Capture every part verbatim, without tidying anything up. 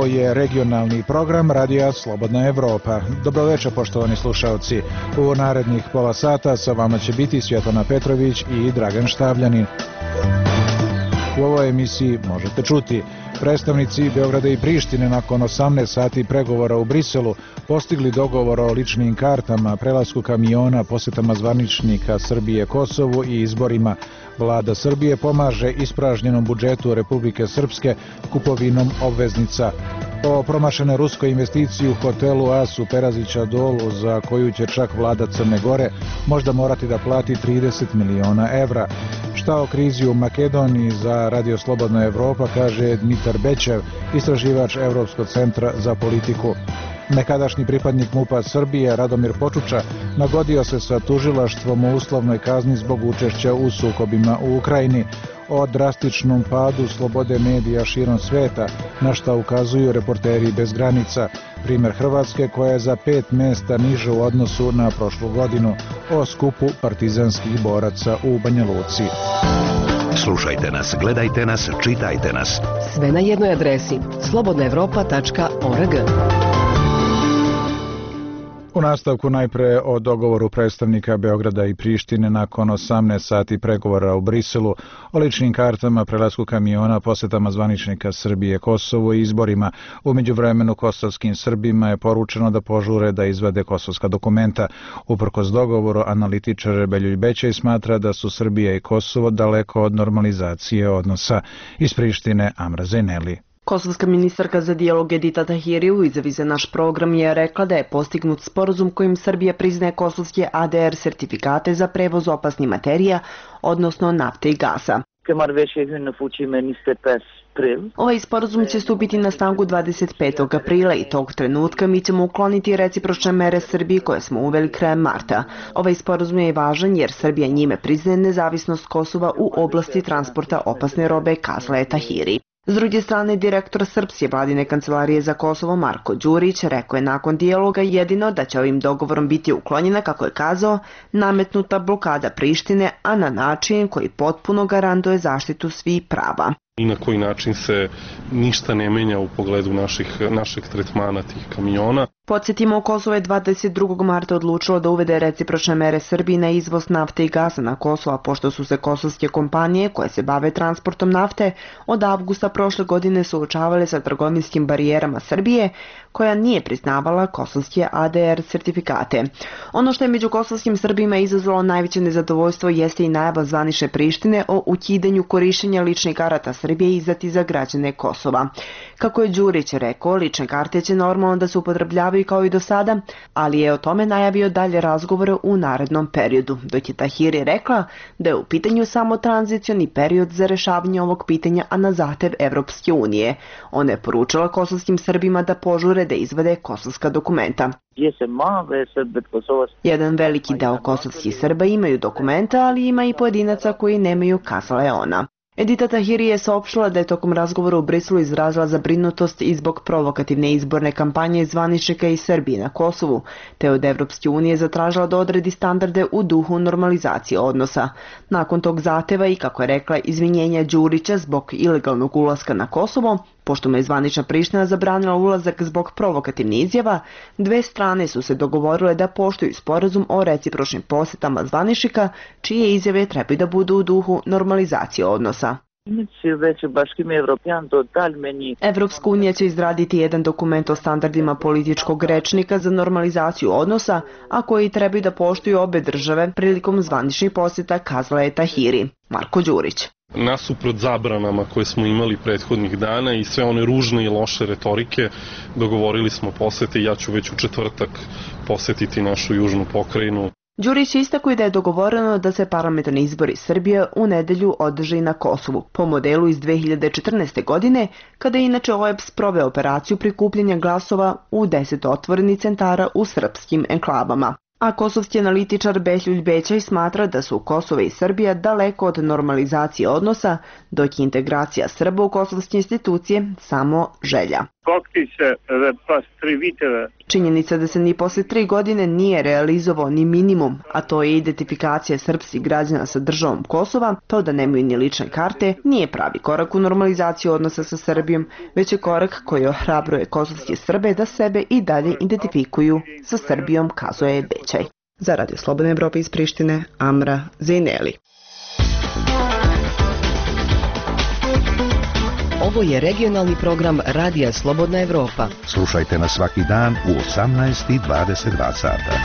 je regionalni program Radija Slobodna Evropa. Dobroveče, poštovani slušalci. U narednih pola sata sa vama će biti Svjetlana Petrović i Dragan Štavljanin. U ovoj emisiji možete čuti: predstavnici Beograda i Prištine nakon osamnaest sati pregovora u Briselu postigli dogovor o ličnim kartama, prelasku kamiona, posetama zvaničnika Srbije Kosovu i izborima. Vlada Srbije pomaže ispražnjenom budžetu Republike Srpske kupovinom obveznica. O promašene ruskoj investiciji u hotelu As u Perazića Dolu, za koju će čak vlada Crne Gore možda morati da plati trideset miliona evra. Šta o krizi u Makedoniji za Radio Slobodna Evropa kaže Dmitar Bećev, istraživač Evropskog centra za politiku. Nekadašnji pripadnik MUP-a Srbije Radomir Počuča nagodio se sa tužilaštvom u uslovnoj kazni zbog učešća u sukobima u Ukrajini. O drastičnom padu slobode medija širom sveta, na šta ukazuju Reporteri bez granica. Primer Hrvatske koja je za pet mesta niže u odnosu na prošlu godinu. O skupu partizanskih boraca u Banja Luci. Slušajte nas, gledajte nas, čitajte nas. Sve na jednoj adresi: slobodna evropa tačka org. U nastavku najpre o dogovoru predstavnika Beograda i Prištine nakon osamnaest sati pregovora u Briselu o ličnim kartama, prelasku kamiona, posetama zvaničnika Srbije Kosovu i izborima. U međuvremenu kosovskim Srbima je poručeno da požure da izvade kosovska dokumenta. Uprkos dogovoru, analitičar Beljulj Bećej smatra da su Srbija i Kosovo daleko od normalizacije odnosa. Iz Prištine Amra Zeneli. Kosovska ministarka za dijalog Edita Tahiri u izjavi za naš program je rekla da je postignut sporazum kojim Srbija priznaje kosovske A D R sertifikate za prevoz opasnih materija, odnosno nafte i gasa. Ovaj sporazum će stupiti na snagu dvadeset petog aprila i tog trenutka mi ćemo ukloniti recipročne mere Srbiji koje smo uveli krajem marta. Ovaj sporazum je važan jer Srbija njime priznaje nezavisnost Kosova u oblasti transporta opasne robe, kazala je Tahiri. S druge strane, direktor Srpske vladine kancelarije za Kosovo Marko Đurić rekao je nakon dijaloga jedino da će ovim dogovorom biti uklonjena, kako je kazao, nametnuta blokada Prištine, a na način koji potpuno garantuje zaštitu svih prava. I na koji način se ništa ne menja u pogledu naših, našeg tretmana tih kamiona. Podsjetimo, Kosovo je dvadeset drugog marta odlučilo da uvede recipročne mere Srbiji na izvoz nafte i gasa na Kosovo, pošto su se kosovske kompanije koje se bave transportom nafte od avgusta prošle godine suočavale sa trgovinskim barijerama Srbije, koja nije priznavala kosovske A D R sertifikate. Ono što je među kosovskim Srbima izazvalo najveće nezadovoljstvo jeste i najava zvanične Prištine o ukidanju korišćenja ličnih karata Srbije izdati za građane Kosova. Kako je Đurić rekao, lične karte će normalno da se upotrebljavaju kao i do sada, ali je o tome najavio dalje razgovore u narednom periodu, dok je Tahiri rekla da je u pitanju samo tranzicioni period za rešavanje ovog pitanja, a na zahtev Evropske unije. Ona je poručila kosovskim Srbima da požure da izvade kosovska dokumenta. Jedan veliki deo kosovskih Srba imaju dokumenta, ali ima i pojedinaca koji nemaju, kazala je ona. Edita Tahiri je saopštila da je tokom razgovora u Briselu izrazila zabrinutost i zbog provokativne izborne kampanje zvaničnika iz Srbije na Kosovu, te od Evropske unije zatražila da odredi standarde u duhu normalizacije odnosa. Nakon tog zahteva i, kako je rekla, izvinjenja Đurića zbog ilegalnog ulaska na Kosovo, pošto mu je zvanična Priština zabranila ulazak zbog provokativnih izjava, dve strane su se dogovorile da poštuju sporazum o recipročnim posetama zvaničnika, čije izjave trebaju da budu u duhu normalizacije odnosa. Evropska unija će izraditi jedan dokument o standardima političkog rečnika za normalizaciju odnosa, a koji trebaju da poštuju obe države prilikom zvaničnih poseta, kazala je Tahiri. Marko Đurić. Nasuprot zabranama koje smo imali prethodnih dana i sve one ružne i loše retorike, dogovorili smo posete i ja ću već u četvrtak posetiti našu južnu pokrajinu. Đurić istakuje da je dogovoreno da se parlamentarni izbori Srbije u nedelju održe na Kosovu, po modelu iz dve hiljade četrnaeste. godine, kada je inače O E B S proveo operaciju prikupljanja glasova u deset otvorenih centara u srpskim enklavama. A kosovski analitičar Beljulj Bećej smatra da su Kosovo i Srbija daleko od normalizacije odnosa, dok je integracija Srba u kosovske institucije samo želja. koktice, pas tri viteve. Činjenica da se ni posle tri godine nije realizovao ni minimum, a to je identifikacija srpskih građana sa državom Kosova, to da nemaju ni lične karte, nije pravi korak u normalizaciju odnosa sa Srbijom, već je korak koji ohrabruje kosovske Srbe da sebe i dalje identifikuju sa Srbijom, kazuje Bečaj. Za Radio Slobodna Evropa iz Prištine, Amra Zejneli. Ovo je regionalni program Radija Slobodna Evropa. Slušajte nas svaki dan u osamnaest i dvadeset dva sata.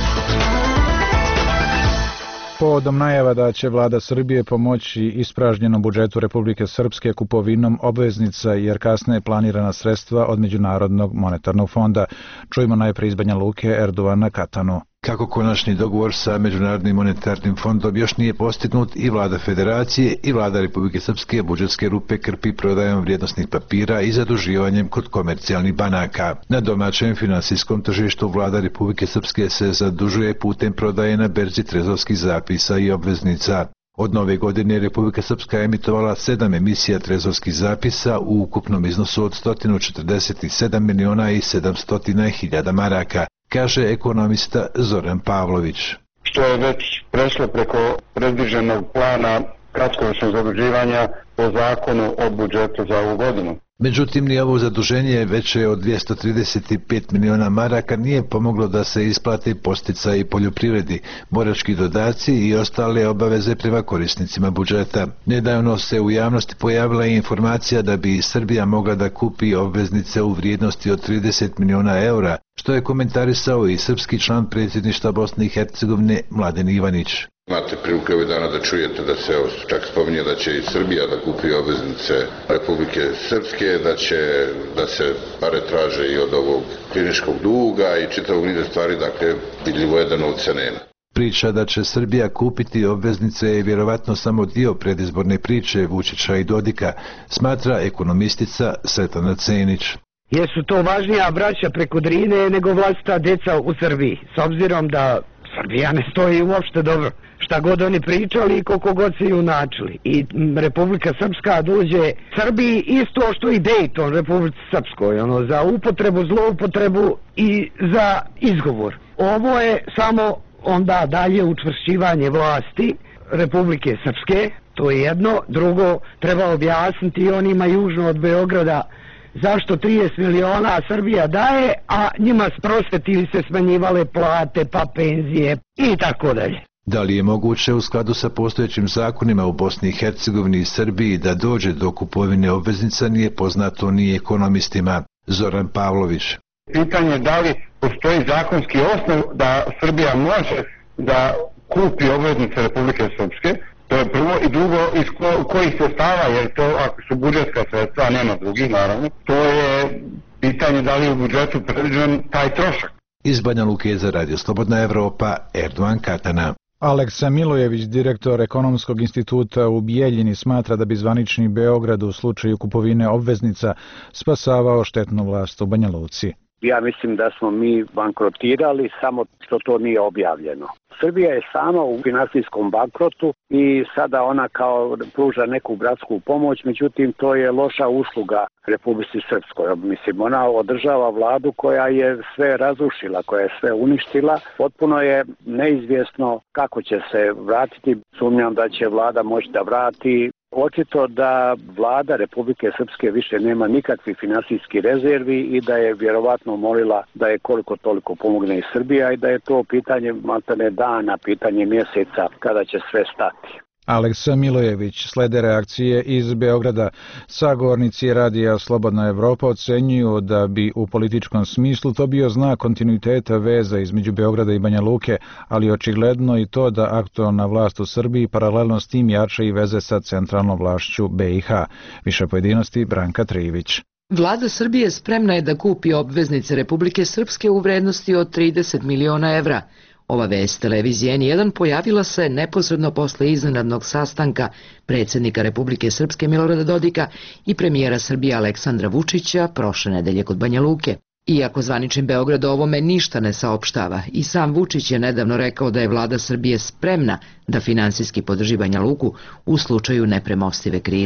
Povodom najava da će vlada Srbije pomoći ispražnjenom budžetu Republike Srpske kupovinom obveznica jer kasnije planirana sredstva od Međunarodnog monetarnog fonda. Čujemo najpre iz Banja Luke Erdovana Katanu. Kako konačni dogovor sa Međunarodnim monetarnim fondom još nije postignut i vlada Federacije i vlada Republike Srpske budžetske rupe krpi prodajom vrijednosnih papira i zaduživanjem kod komercijalnih banaka. Na domaćem finansijskom tržištu vlada Republike Srpske se zadužuje putem prodaje na berzi trezorskih zapisa i obveznica. Od nove godine Republika Srpska je emitovala sedam emisija trezorskih zapisa u ukupnom iznosu od sto četrdeset sedam miliona i sedamsto hiljada maraka, kaže ekonomista Zoran Pavlović. Što je već prešlo preko predviđenog plana kratkoročnog zaduživanja po zakonu o budžetu za ovu godinu. Međutim, ni ovo zaduženje veće od dvjesto trideset pet miliona maraka nije pomoglo da se isplate podsticaji poljoprivredi, borački dodaci i ostale obaveze prema korisnicima budžeta. Nedavno se u javnosti pojavila i informacija da bi Srbija mogla da kupi obveznice u vrijednosti od trideset miliona eura, što je komentarisao i srpski član predsjedništva Bosne i Hercegovine Mladen Ivanić. Imate prilike ovih dana da čujete da se čak spominje da će i Srbija da kupi obveznice Republike Srpske, da će da se pare traže i od ovog kliničkog duga i čitavog niza stvari, dakle vidljivo je da novca nema. Priča da će Srbija kupiti obveznice je vjerovatno samo dio predizborne priče Vučića i Dodika, smatra ekonomistica Svetlana Cenić. Jesu to važnija braća preko Drine nego vlastita deca u Srbiji, s obzirom da Srbija ne stoji uopšte dobro. Šta god oni pričali i koliko god se junačili. I Republika Srpska dođe Srbiji isto što i Dejton Republici Srpskoj, ono, za upotrebu, zloupotrebu i za izgovor. Ovo je samo onda dalje učvršćivanje vlasti Republike Srpske, to je jedno. Drugo, treba objasniti onima južno od Beograda zašto trideset miliona Srbija daje, a njima s prosvetili se smanjivale plate, pa penzije i tako dalje. Da li je moguće u skladu sa postojećim zakonima u Bosni i Hercegovini i Srbiji da dođe do kupovine obveznica nije poznato ni ekonomistima. Zoran Pavlović. Pitanje je da li postoji zakonski osnov da Srbija može da kupi obveznice Republike Srpske. To je prvo, i drugo, iz ko, kojih sredstava, jer to ako su budžetska sredstva, a nema drugih naravno, to je pitanje da li je u budžetu predviđen taj trošak. Iz Banja Luke za Radio Slobodna Evropa, Erdovan Katana. Aleksa Milojević, direktor Ekonomskog instituta u Bijeljini, smatra da bi zvanični Beograd u slučaju kupovine obveznica spasavao štetnu vlast u Banja Luci. Ja mislim da smo mi bankrotirali, samo što to nije objavljeno. Srbija je sama u finansijskom bankrotu i sada ona kao pruža neku bratsku pomoć, međutim to je loša usluga Republici Srpskoj. Mislim, ona održava vladu koja je sve razrušila, koja je sve uništila. Potpuno je neizvjesno kako će se vratiti. Sumnjam da će vlada moći da vrati. Očito da vlada Republike Srpske više nema nikakvih finansijskih rezervi i da je vjerovatno molila da je koliko toliko pomogne i Srbija i da je to pitanje maltene dana, pitanje mjeseca kada će sve stati. Aleksa Milojević. Slede reakcije iz Beograda. Sagovornici Radija Slobodna Evropa ocenjuju da bi u političkom smislu to bio znak kontinuiteta veza između Beograda i Banja Luke, ali očigledno i to da aktualna vlast u Srbiji paralelno s tim jača i veze sa centralnom vlašću be i ha. Više pojedinosti Branka Trivić. Vlada Srbije spremna je da kupi obveznice Republike Srpske u vrednosti od trideset miliona evra. Ova vest televizije en jedan pojavila se neposredno posle iznenadnog sastanka predsjednika Republike Srpske Milorada Dodika i premijera Srbije Aleksandra Vučića prošle nedelje kod Banja Luke. Iako zvanični Beograd o ovome ništa ne saopštava, i sam Vučić je nedavno rekao da je vlada Srbije spremna da finansijski podrži Banja Luku u slučaju nepremostive krize.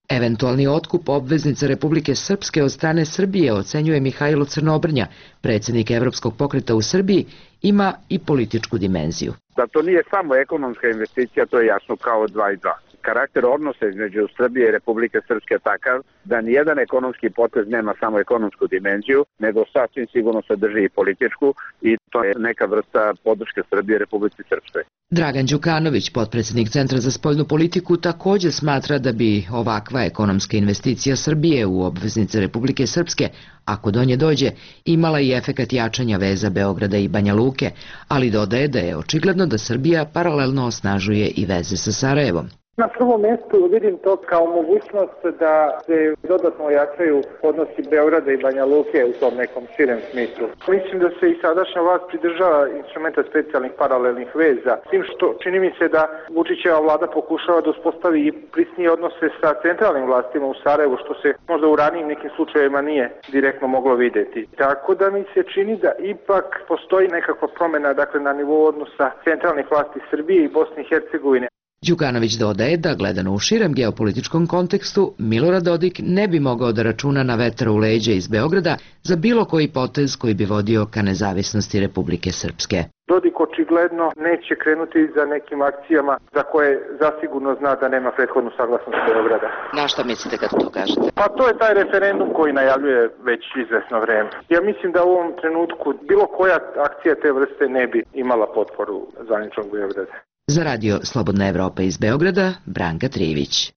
Eventualni otkup obveznica Republike Srpske od strane Srbije, ocenjuje Mihajlo Crnobrnja, predsjednik Evropskog pokreta u Srbiji, ima i političku dimenziju. Da to nije samo ekonomska investicija, to je jasno kao dva i dva. Karakter odnosa između Srbije i Republike Srpske je takav da nijedan ekonomski potez nema samo ekonomsku dimenziju, nego sasvim sigurno sadrži i političku, i to je neka vrsta podrške Srbije Republici Srpskoj. Dragan Đukanović, potpredsjednik Centra za spoljnu politiku, također smatra da bi ovakva ekonomska investicija Srbije u obveznice Republike Srpske, ako do nje dođe, imala i efekat jačanja veza Beograda i Banja Luke, ali dodaje da je očigledno da Srbija paralelno osnažuje i veze sa Sarajevom. Na prvom mjestu vidim to kao mogućnost da se dodatno ojačaju odnosi Beograda i Banja Luke u tom nekom širem smislu. Mislim da se i sadašnja vlast pridržava instrumenta specijalnih paralelnih veza, s tim što čini mi se da Vučićeva vlada pokušava da uspostavi i prisnije odnose sa centralnim vlastima u Sarajevu, što se možda u ranijim nekim slučajevima nije direktno moglo vidjeti. Tako da mi se čini da ipak postoji nekakva promjena, dakle, na nivou odnosa centralnih vlasti Srbije i Bosne i Hercegovine. Đukanović dodaje da, gledano u širem geopolitičkom kontekstu, Milorad Dodik ne bi mogao da računa na vetar u leđa iz Beograda za bilo koji potez koji bi vodio ka nezavisnosti Republike Srpske. Dodik očigledno neće krenuti za nekim akcijama za koje zasigurno zna da nema prethodnu saglasnost Beograda. Na šta mislite kad to kažete? Pa to je taj referendum koji najavljuje već izvesno vreme. Ja mislim da u ovom trenutku bilo koja akcija te vrste ne bi imala potporu zvaničnog Beograda. Za radio Slobodna Evropa iz Beograda, Branka Trivić.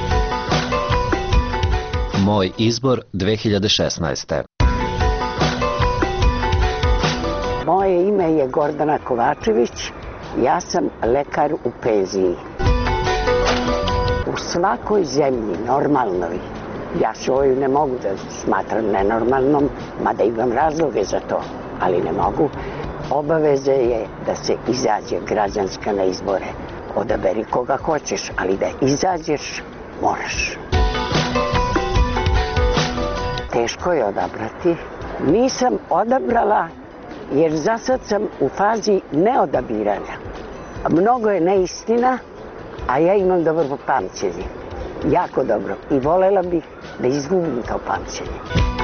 Moj izbor dve hiljade šesnaeste. Moje ime je Gordana Kovačević, ja sam lekar u penziji. U svakoj zemlji normalnoj, ja svoju ne mogu da smatram nenormalnom, mada imam razloge za to, ali ne mogu. Obaveza je da se izađe građanska na izbore. Odaberi koga hoćeš, ali da izađeš moraš. Teško je odabrati. Nisam odabrala jer za sad sam u fazi neodabiranja. Mnogo je neistina, a ja imam dobro pamćenje. Jako dobro. I volela bih da izgubim to pamćenje.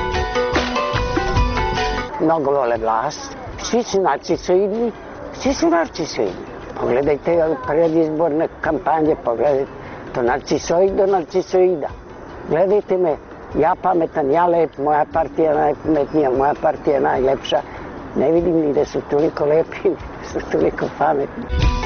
Mnogo vole vlast. Svi su narcisoidni, svi su narcisoidni. Pogledajte predizborne kampanje, pogledajte to narcisoid do narcisoida. Gledajte me, ja pametan, ja lep, moja partija najpametnija, moja partija najlepša. Ne vidim ni da su toliko lepi, da su toliko pametni.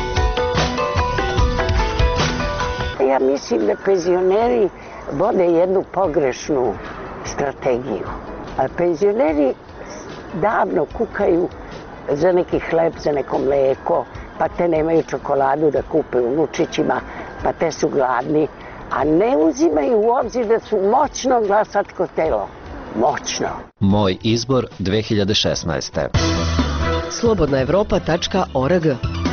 Ja mislim da penzioneri vode jednu pogrešnu strategiju. A penzioneri davno kukaju za neki hleb, za neko mlijeko, pa te nemaju čokoladu da kupe unučićima, pa te su gladni, a ne uzimaju u obzir da su moćno glasačko telo. Moćno. Moj izbor dve hiljade šesnaeste. slobodna evropa tačka org.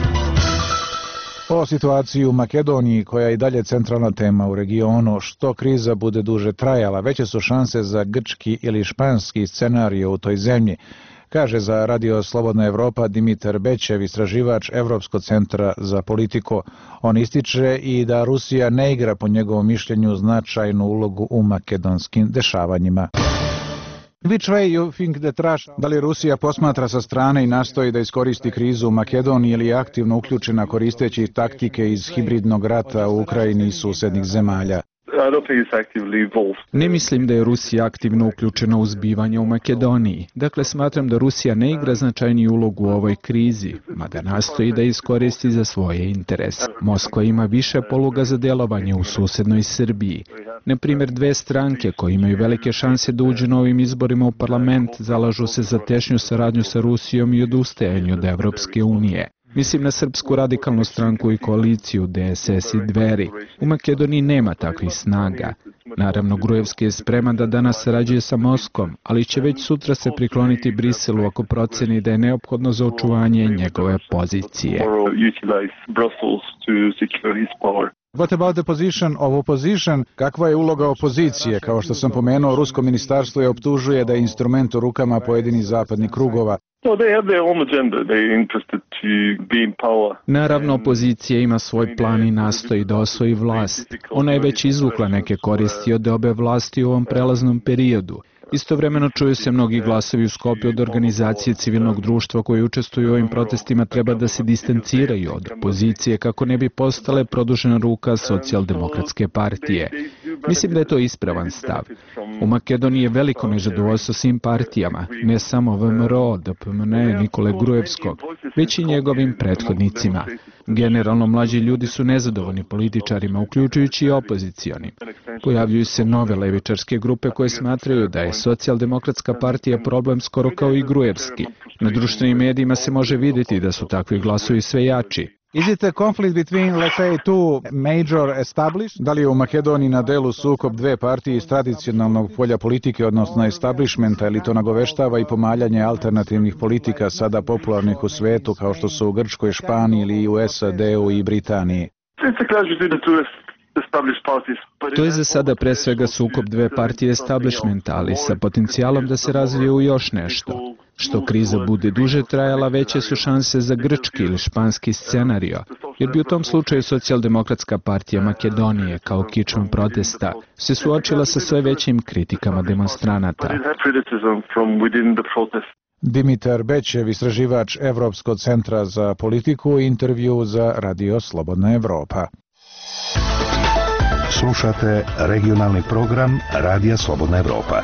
O situaciji u Makedoniji, koja je i dalje centralna tema u regionu, što kriza bude duže trajala, veće su šanse za grčki ili španski scenario u toj zemlji, kaže za radio Slobodna Evropa Dimitar Bećev, istraživač Evropskog centra za politiku. On ističe i da Rusija ne igra po njegovom mišljenju značajnu ulogu u makedonskim dešavanjima. Which way you think that Russia? Da li Rusija posmatra sa strane i nastoji da iskoristi krizu u Makedoniji ili je aktivno uključena koristeći taktike iz hibridnog rata u Ukrajini i susednih zemalja? Ne mislim da je Rusija aktivno uključena u zbivanje u Makedoniji. Dakle, smatram da Rusija ne igra značajniju ulogu u ovoj krizi, mada nastoji da iskoristi za svoje interese. Moskva ima više poluga za djelovanje u susednoj Srbiji. Na primjer, dve stranke koje imaju velike šanse da uđu na ovim izborima u parlament zalažu se za tešnju saradnju sa Rusijom i odustajanju od Evropske unije. Mislim na Srpsku radikalnu stranku i koaliciju D S S i Dveri. U Makedoniji nema takvih snaga. Naravno, Grujevski je spreman da danas sarađuje sa Moskvom, ali će već sutra se prikloniti Briselu ako proceni da je neophodno za očuvanje njegove pozicije. What about the position of opposition? Kakva je uloga opozicije? Kao što sam pomenuo, rusko ministarstvo je optužuje da je instrument u rukama pojedinih zapadnih krugova. Naravno, opozicija ima svoj plan i nastoji da osvoji vlast. Ona je već izvukla neke koristi od obe vlasti u ovom prelaznom periodu. Istovremeno čuju se mnogi glasovi u Skopju od organizacije civilnog društva koji učestvuju u ovim protestima treba da se distanciraju od opozicije kako ne bi postale produžena ruka socijaldemokratske partije. Mislim da je to ispravan stav. U Makedoniji je veliko nezadovoljstvo svim partijama, ne samo V M R O, D P M N, Nikole Grujevskog, već i njegovim prethodnicima. Generalno, mlađi ljudi su nezadovoljni političarima, uključujući i opozicioni. Pojavljuju se nove levičarske grupe koje smatraju da je socijaldemokratska partija problem skoro kao i Grujevski. Na društvenim medijima se može vidjeti da su takvi glasovi sve jači. Is it a conflict between, let's say, two major established? Da li je u Makedoniji na delu sukob dve partije iz tradicionalnog polja politike, odnosno establishmenta, ili to nagoveštava i pomaljanje alternativnih politika sada popularnih u svetu, kao što su u Grčkoj, Španiji ili u S A D-u i Britaniji? To je za sada pre svega sukob dve partije establishmenta, ali sa potencijalom da se razvije u još nešto. Što kriza bude duže trajala, veće su šanse za grčki ili španski scenario, jer bi u tom slučaju socijaldemokratska partija Makedonije, kao kičma protesta, se suočila sa sve većim kritikama demonstranata. Dimitar Bećev, istraživač Evropskog centra za politiku, intervju za Radio Slobodna Evropa. Slušate regionalni program Radija Slobodna Evropa.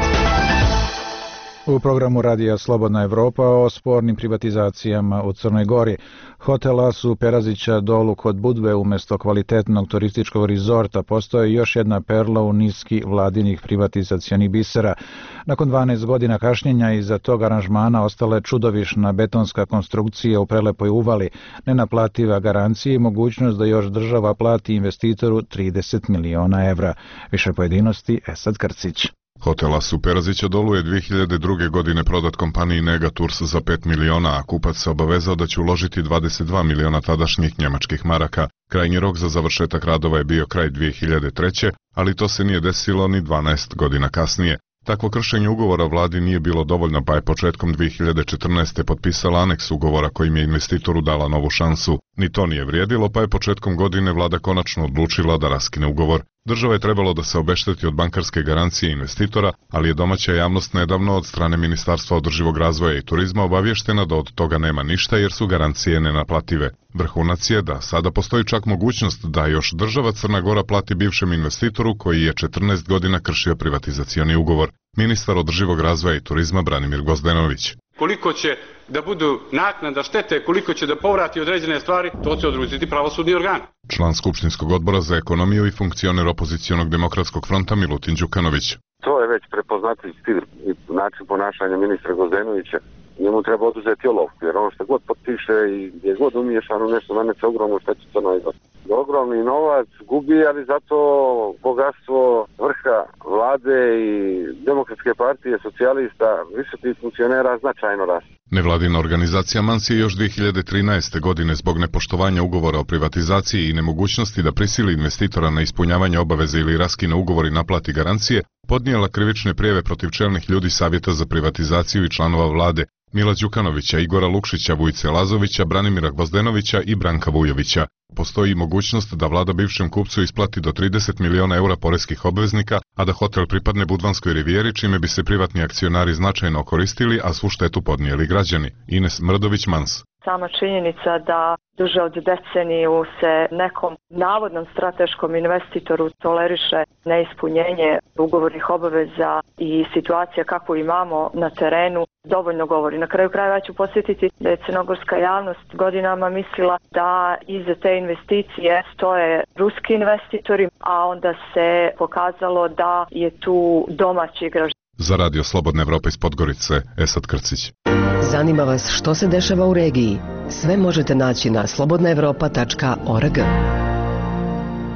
U programu Radija Slobodna Evropa o spornim privatizacijama u Crnoj Gori. Hotel As u Perazića dolu kod Budve umjesto kvalitetnog turističkog rizorta postoje još jedna perla u niski vladinih privatizacionih bisera. Nakon dvanaest godina kašnjenja iza tog aranžmana ostala je čudovišna betonska konstrukcija u prelepoj uvali, nenaplativa garancija i mogućnost da još država plati investitoru trideset miliona evra. Više pojedinosti Esad Krcić. Hotel As u Perazića dolu je dve hiljade druge. godine prodat kompaniji Negatours za pet miliona, a kupac se obavezao da će uložiti dvadeset dva miliona tadašnjih njemačkih maraka. Krajnji rok za završetak radova je bio kraj dve hiljade treće. ali to se nije desilo ni dvanaest godina kasnije. Takvo kršenje ugovora vladi nije bilo dovoljno, pa je početkom dve hiljade četrnaeste. potpisala aneks ugovora kojim je investitoru dala novu šansu. Ni to nije vrijedilo, pa je početkom godine vlada konačno odlučila da raskine ugovor. Država je trebalo da se obešteti od bankarske garancije investitora, ali je domaća javnost nedavno od strane Ministarstva održivog razvoja i turizma obavještena da od toga nema ništa jer su garancije nenaplative. Vrhunac je da sada postoji čak mogućnost da još država Crna Gora plati bivšem investitoru koji je četrnaest godina kršio privatizacioni ugovor. Ministar održivog razvoja i turizma Branimir Gozdenović. Koliko će da budu naknada štete, koliko će da povrati određene stvari, to će odlučiti pravosudni organ. Član Skupštinskog odbora za ekonomiju i funkcioner opozicionog demokratskog fronta Milutin Đukanović. To je već prepoznatljiv stil i način ponašanja ministra Gozdenovića. Njemu treba oduzeti olovku, jer ono što god potpiše i gdje god umiješano nešto nanese ogromnu štetu Crnoj Gori. Ogromni novac gubi, ali zato bogatstvo vrha vlade i demokratske partije, socijalista, visokih funkcionera značajno raste. Nevladina organizacija Mans je još dve hiljade trinaeste. godine zbog nepoštovanja ugovora o privatizaciji i nemogućnosti da prisili investitora na ispunjavanje obaveze ili raskine ugovor i naplati garancije, podnijela krivične prijave protiv čelnih ljudi Savjeta za privatizaciju i članova vlade Mila Đukanovića, Igora Lukšića, Vujice Lazovića, Branimira Gvozdenovića i Branka Vujovića. Postoji mogućnost da vlada bivšem kupcu isplati do trideset miliona eura poreskih obveznika, a da hotel pripadne Budvanskoj rivijeri, čime bi se privatni akcionari značajno koristili, a svu štetu podnijeli građani. Ines Mrdović, Mans. Sama činjenica da duže od deceniju se nekom navodnom strateškom investitoru toleriše neispunjenje ugovornih obaveza i situacija kakvu imamo na terenu dovoljno govori. Na kraju krajeva ću podsjetiti da je crnogorska javnost godinama mislila da iza te investicije stoje ruski investitori, a onda se pokazalo da je tu domaći igrač. Za Radio Slobodna Evropa iz Podgorice, Esad Krcić. Zanima vas što se dešava u regiji? Sve možete naći na slobodna evropa tačka org.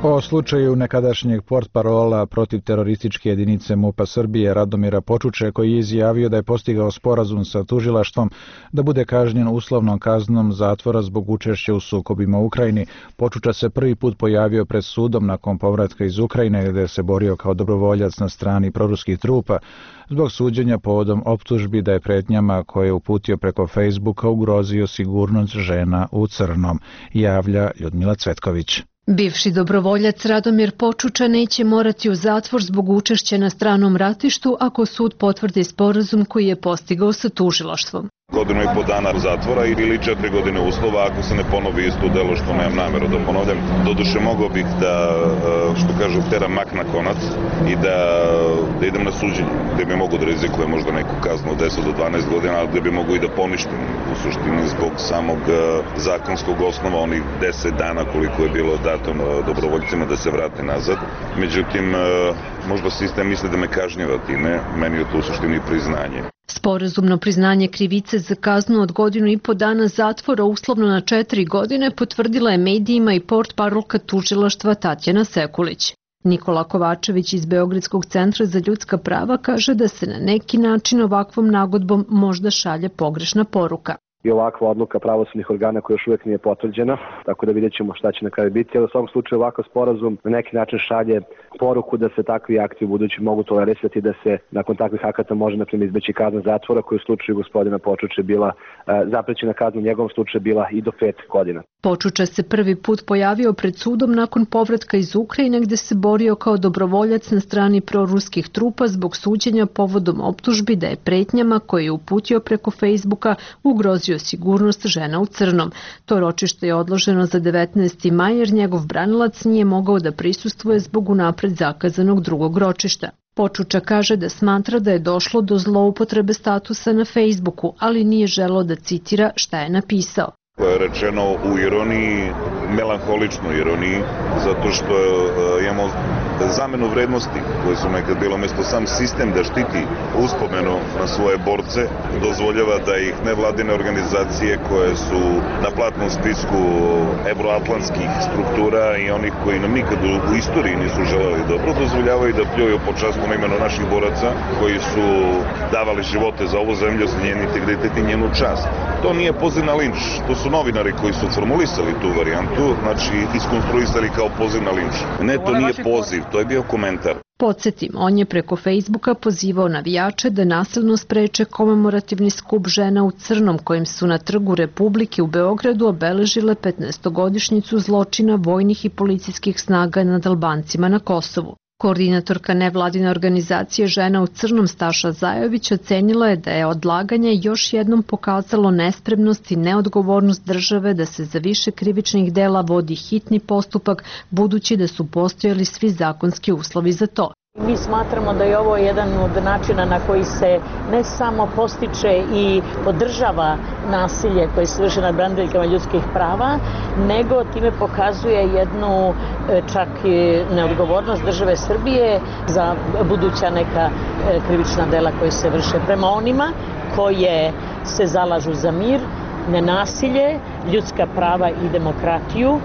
O slučaju nekadašnjeg portparola protiv terorističke jedinice MUP-a Srbije Radomira Počuče, koji je izjavio da je postigao sporazum sa tužilaštvom da bude kažnjen uslovnom kaznom zatvora zbog učešća u sukobima u Ukrajini, Počuča se prvi put pojavio pred sudom nakon povratka iz Ukrajine, gde se borio kao dobrovoljac na strani proruskih trupa, zbog suđenja povodom optužbi da je pretnjama koje je uputio preko Facebooka ugrozio sigurnost žena u crnom, javlja Ljudmila Cvetković. Bivši dobrovoljac Radomir Počuča neće morati u zatvor zbog učešća na stranom ratištu ako sud potvrdi sporazum koji je postigao sa tužilaštvom. Godinu i po dana zatvora ili četiri godine uslova ako se ne ponovi isto delo, što nemam nameru da ponovljam. Doduše mogao bih da, što kažu, teram mak na konac i da, da idem na suđenje, gde bi mogu da rizikujem možda neku kaznu od deset do dvanaest godina, ali gde bi mogu i da poništim u suštini zbog samog zakonskog osnova, onih deset dana koliko je bilo dato dobrovoljcima da se vrate nazad. Međutim, možda sistem misli da me kažnjava time, meni je to u suštini priznanje. Sporazumno priznanje krivice za kaznu od godinu i po dana zatvora uslovno na četiri godine potvrdila je medijima i portparolka tužilaštva Tatjana Sekulić. Nikola Kovačević iz Beogradskog centra za ljudska prava kaže da se na neki način ovakvom nagodbom možda šalje pogrešna poruka. I ovakva odluka pravosudnih organa koja još uvijek nije potvrđena, tako da vidjet ćemo šta će na kraju biti, ali u svakom slučaju ovakav sporazum na neki način šalje poruku da se takvi akti u budući mogu tolerisati, da se nakon takvih akata može na primjer izbeći kazna zatvora koja u slučaju gospodina Počuče bila e, zaprećena kazna, u njegovom slučaju bila i do pet godina. Počuča se prvi put pojavio pred sudom nakon povratka iz Ukrajine gde se borio kao dobrovoljac na strani proruskih trupa zbog suđenja povodom optužbi da je pretnjama koje je uputio preko Facebooka ugrozio sigurnost žena u crnom. To ročište je odloženo za devetnaesti maj jer njegov branilac nije mogao da prisustvuje zbog unapred zakazanog drugog ročišta. Počuča kaže da smatra da je došlo do zloupotrebe statusa na Facebooku, ali nije želeo da citira šta je napisao. To je rečeno u ironiji, melanholičnoj ironiji, zato što imamo zamenu vrednosti koje su nekad bilo mesto sam sistem da štiti uspomenu na svoje borce, dozvoljava da ih nevladine organizacije koje su na platnom spisku evroatlantskih struktura i onih koji nam nikad u istoriji nisu želeli dobro, dozvoljavaju da pljuju po časnom imenu naših boraca koji su davali živote za ovu zemlju, za njen integritet i njenu čast. To nije poziv na linč, to su novinari koji su formulisali tu varijantu, znači iskonstruisali kao poziv na linč. Ne, to nije poziv, to je bio komentar. Podsjetim, on je preko Facebooka pozivao navijače da nasilno spreče komemorativni skup žena u crnom kojim su na Trgu Republike u Beogradu obeležile petnaestogodišnjicu zločina vojnih i policijskih snaga nad Albancima na Kosovu. Koordinatorka nevladine organizacije Žena u crnom Staša Zajović ocenila je da je odlaganje još jednom pokazalo nespremnost i neodgovornost države da se za više krivičnih dela vodi hitni postupak, budući da su postojali svi zakonski uslovi za to. Mi smatramo da je ovo jedan od načina na koji se ne samo postiče i podržava nasilje koje se vrši nad braniteljkama ljudskih prava, nego time pokazuje jednu čak i neodgovornost države Srbije za buduća neka krivična dela koje se vrše prema onima koje se zalažu za mir, nenasilje, ljudska prava i demokratiju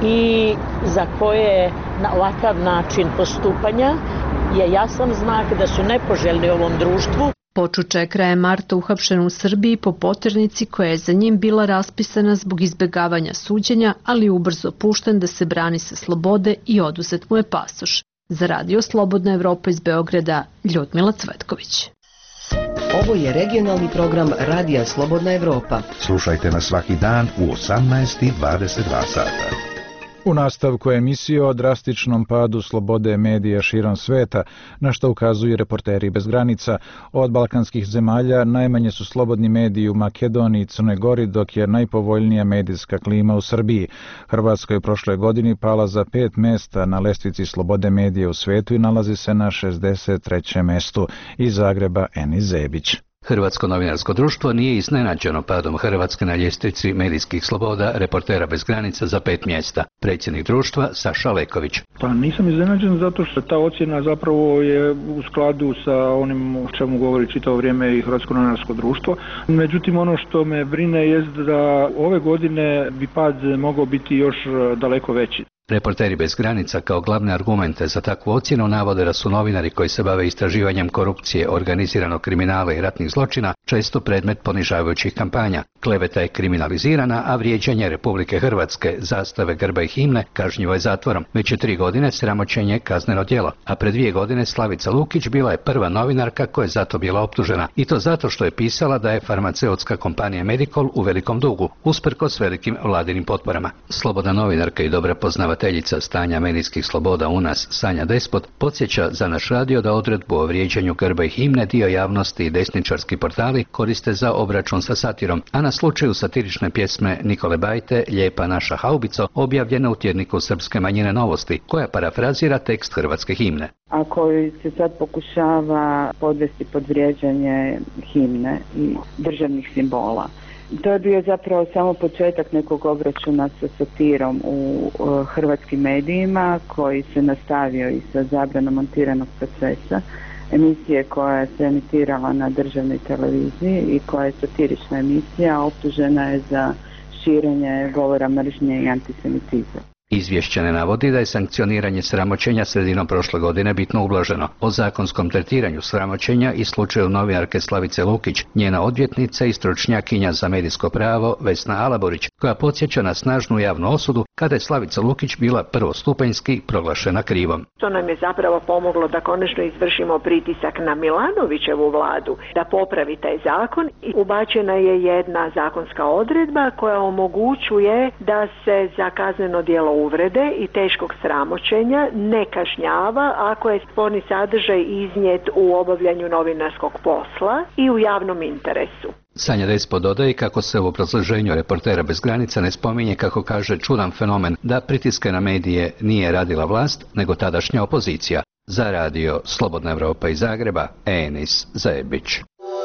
i za koje na ovakav način postupanja je jasan znak da su nepoželjni u ovom društvu. Počuča je krajem marta uhapšen u Srbiji po poternici koja je za njim bila raspisana zbog izbegavanja suđenja, ali ubrzo pušten da se brani sa slobode i oduzet mu je pasoš. Za Radio Slobodna Evropa iz Beograda, Ljudmila Cvetković. Ovo je regionalni program Radija Slobodna Evropa. Slušajte nas svaki dan u osamnaest i dvadeset dva sata. U nastavku emisije o drastičnom padu slobode medija širom sveta, na što ukazuju Reporteri bez granica. Od balkanskih zemalja najmanje su slobodni mediji u Makedoniji i Crnoj Gori, dok je najpovoljnija medijska klima u Srbiji. Hrvatska je u prošloj godini pala za pet mesta na lestvici slobode medija u svetu i nalazi se na šezdeset trećem mestu. Iz Zagreba Enis Zebić. Hrvatsko novinarsko društvo nije iznenađeno padom Hrvatske na ljestvici medijskih sloboda Reportera bez granica za pet mjesta. Predsjednik društva Saša Leković. Pa nisam iznenađen zato što ta ocjena zapravo je u skladu sa onim o čemu govori čitavo vrijeme i Hrvatsko novinarsko društvo. Međutim, ono što me brine jest da ove godine bi pad mogao biti još daleko veći. Reporteri bez granica kao glavne argumente za takvu ocjenu navode da su novinari koji se bave istraživanjem korupcije, organiziranog kriminala i ratnih zločina često predmet ponižavajućih kampanja. Kleveta je kriminalizirana, a vrijeđanje Republike Hrvatske, zastave, grba i himne kažnjivo je zatvorom. Već je tri godine sramoćenje kazneno djelo, a pre dvije godine Slavica Lukić bila je prva novinarka koja je zato bila optužena. I to zato što je pisala da je farmaceutska kompanija Medikol u velikom dugu, usprkos velikim vladinim potporama. Slobodna novinarka i dobra poznavateljica stanja medijskih sloboda u nas, Sanja Despot, podsjeća za naš radio da odredbu o vrijeđanju grba i himne dio javnosti i desničarski portali koriste za obračun sa satirom, a na slučaju satirične pjesme Nikole Bajte Lijepa naša haubico objavljena u tjedniku Srpske manjine Novosti, koja parafrazira tekst hrvatske himne. A koji se sad pokušava podvesti pod vrijeđanje himne i državnih simbola. To je bio zapravo samo početak nekog obračuna sa satirom u uh, hrvatskim medijima koji se nastavio i sa zabranom montiranog procesa, emisije koja se emitirala na državnoj televiziji i koja je satirična emisija, optužena je za širenje govora mržnje i antisemitizma. Izvješće ne navodi da je sankcioniranje sramoćenja sredinom prošle godine bitno ublaženo. O zakonskom tretiranju sramoćenja i slučaju novinarke Slavice Lukić, njena odvjetnica i stručnjakinja za medijsko pravo Vesna Alaborić, koja podsjeća na snažnu javnu osudu kada je Slavica Lukić bila prvostupanjski proglašena krivom. To nam je zapravo pomoglo da konačno izvršimo pritisak na Milanovićevu vladu da popravi taj zakon i ubačena je jedna zakonska odredba koja omogućuje da se za kazneno djelo uvrede i teškog sramoćenja ne kažnjava ako je sporni sadržaj iznijet u obavljanju novinarskog posla i u javnom interesu. Sanja Despot dodaje kako se u obrazloženju Reportera bez granica ne spominje, kako kaže, čudan fenomen da pritiske na medije nije radila vlast, nego tadašnja opozicija. Za radio Slobodna Evropa iz Zagreba, Enis Zajebić.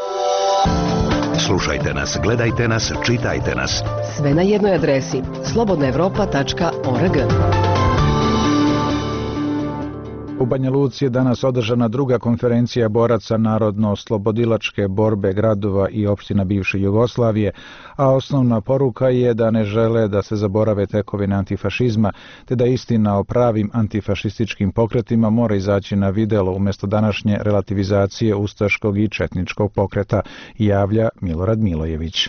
Slušajte nas, gledajte nas, čitajte nas. Sve na jednoj adresi slobodna evropa tačka org. U Banja Luci je danas održana druga konferencija boraca narodno-oslobodilačke borbe gradova i opština bivše Jugoslavije, a osnovna poruka je da ne žele da se zaborave tekovine antifašizma, te da istina o pravim antifašističkim pokretima mora izaći na videlo umjesto današnje relativizacije ustaškog i četničkog pokreta, javlja Milorad Milojević.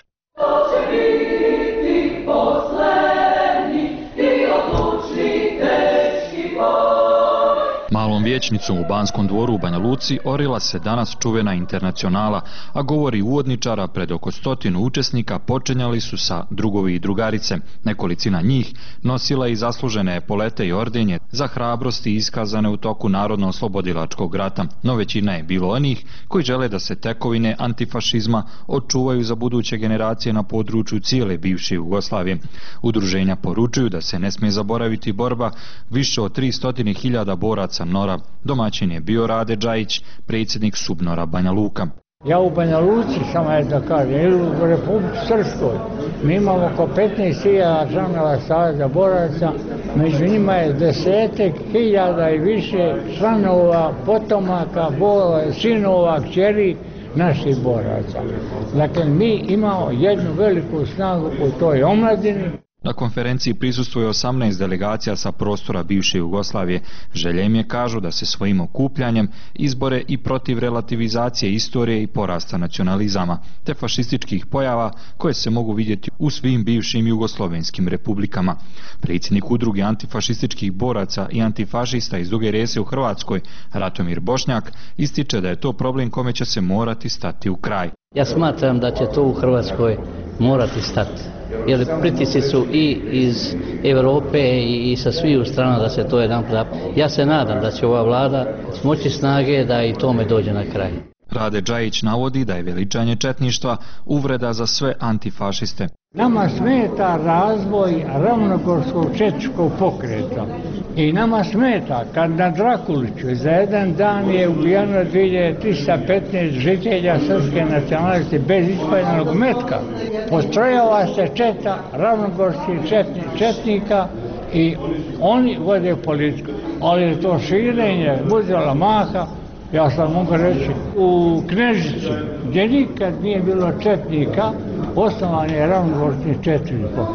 Malom vijećnicom u Banskom dvoru u Banja Luci orila se danas čuvena internacionala, a govori uvodničara pred oko stotinu učesnika počinjali su sa drugovi i drugarice. Nekolicina njih nosila i zaslužene epolete i ordenje za hrabrosti iskazane u toku narodno-oslobodilačkog rata, no većina je bilo onih koji žele da se tekovine antifašizma očuvaju za buduće generacije na području cijele bivše Jugoslavije. Udruženja poručuju da se ne smije zaboraviti borba više od tristo hiljada boraca Nora. Domaćin je bio Rade Džajić, predsjednik Subnora Banja Luka. Ja u Banja Luci, samo je da kažem, ili u Republici Srpskoj, mi imamo oko petnaest hiljada članova Saveza boraca, među njima je desetak hiljada i više članova, potomaka, bola, sinova, kćeri naših boraca. Dakle, mi imamo jednu veliku snagu u toj omladini. Na konferenciji prisustvuje osamnaest delegacija sa prostora bivše Jugoslavije. Želje im je, kažu, da se svojim okupljanjem izbore i protiv relativizacije istorije i porasta nacionalizama, te fašističkih pojava koje se mogu vidjeti u svim bivšim jugoslovenskim republikama. Predsjednik udruge antifašističkih boraca i antifašista iz Duge Rese u Hrvatskoj, Ratomir Bošnjak, ističe da je to problem kome će se morati stati u kraj. Ja smatram da će to u Hrvatskoj morati stati, jer pritisci su i iz Europe i, i sa svih strana da se to jedan put. Ja se nadam da će ova vlada smoći snage da i tome dođe na kraj. Rade Džajić navodi da je veličanje četništva uvreda za sve antifašiste. Nama smeta razvoj ravnogorskog četničkog pokreta i nama smeta kad na Drakuliću za jedan dan je ubijeno dvije hiljade trista petnaest žitelja srpske nacionalnosti bez ispaljenog metka. Postrojava se četa ravnogorskih četni, četnika i oni vode politiku, ali je to širenje uzelo maha. Ja sam mogu reći, u Knežici, gdje nikad nije bilo četnika, osnovan je ravnogorski četnik pokret.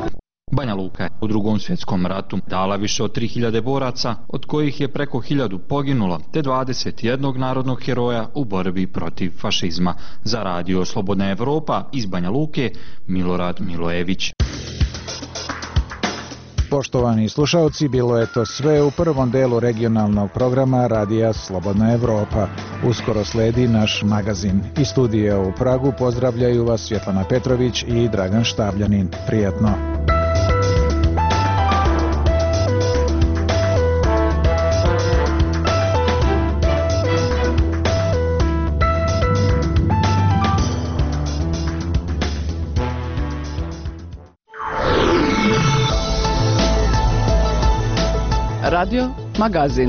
Banja Luka je u Drugom svjetskom ratu dala više od tri hiljade boraca, od kojih je preko hiljadu poginulo, te dvadeset jedan narodnog heroja u borbi protiv fašizma. Za radio Slobodna Evropa iz Banja Luke, Milorad Milojević. Poštovani slušalci, bilo je to sve u prvom delu regionalnog programa Radija Slobodna Evropa. Uskoro sledi naš magazin. Iz studija u Pragu pozdravljaju vas Svjetlana Petrović i Dragan Štavljanin. Prijatno. Radio Magazin.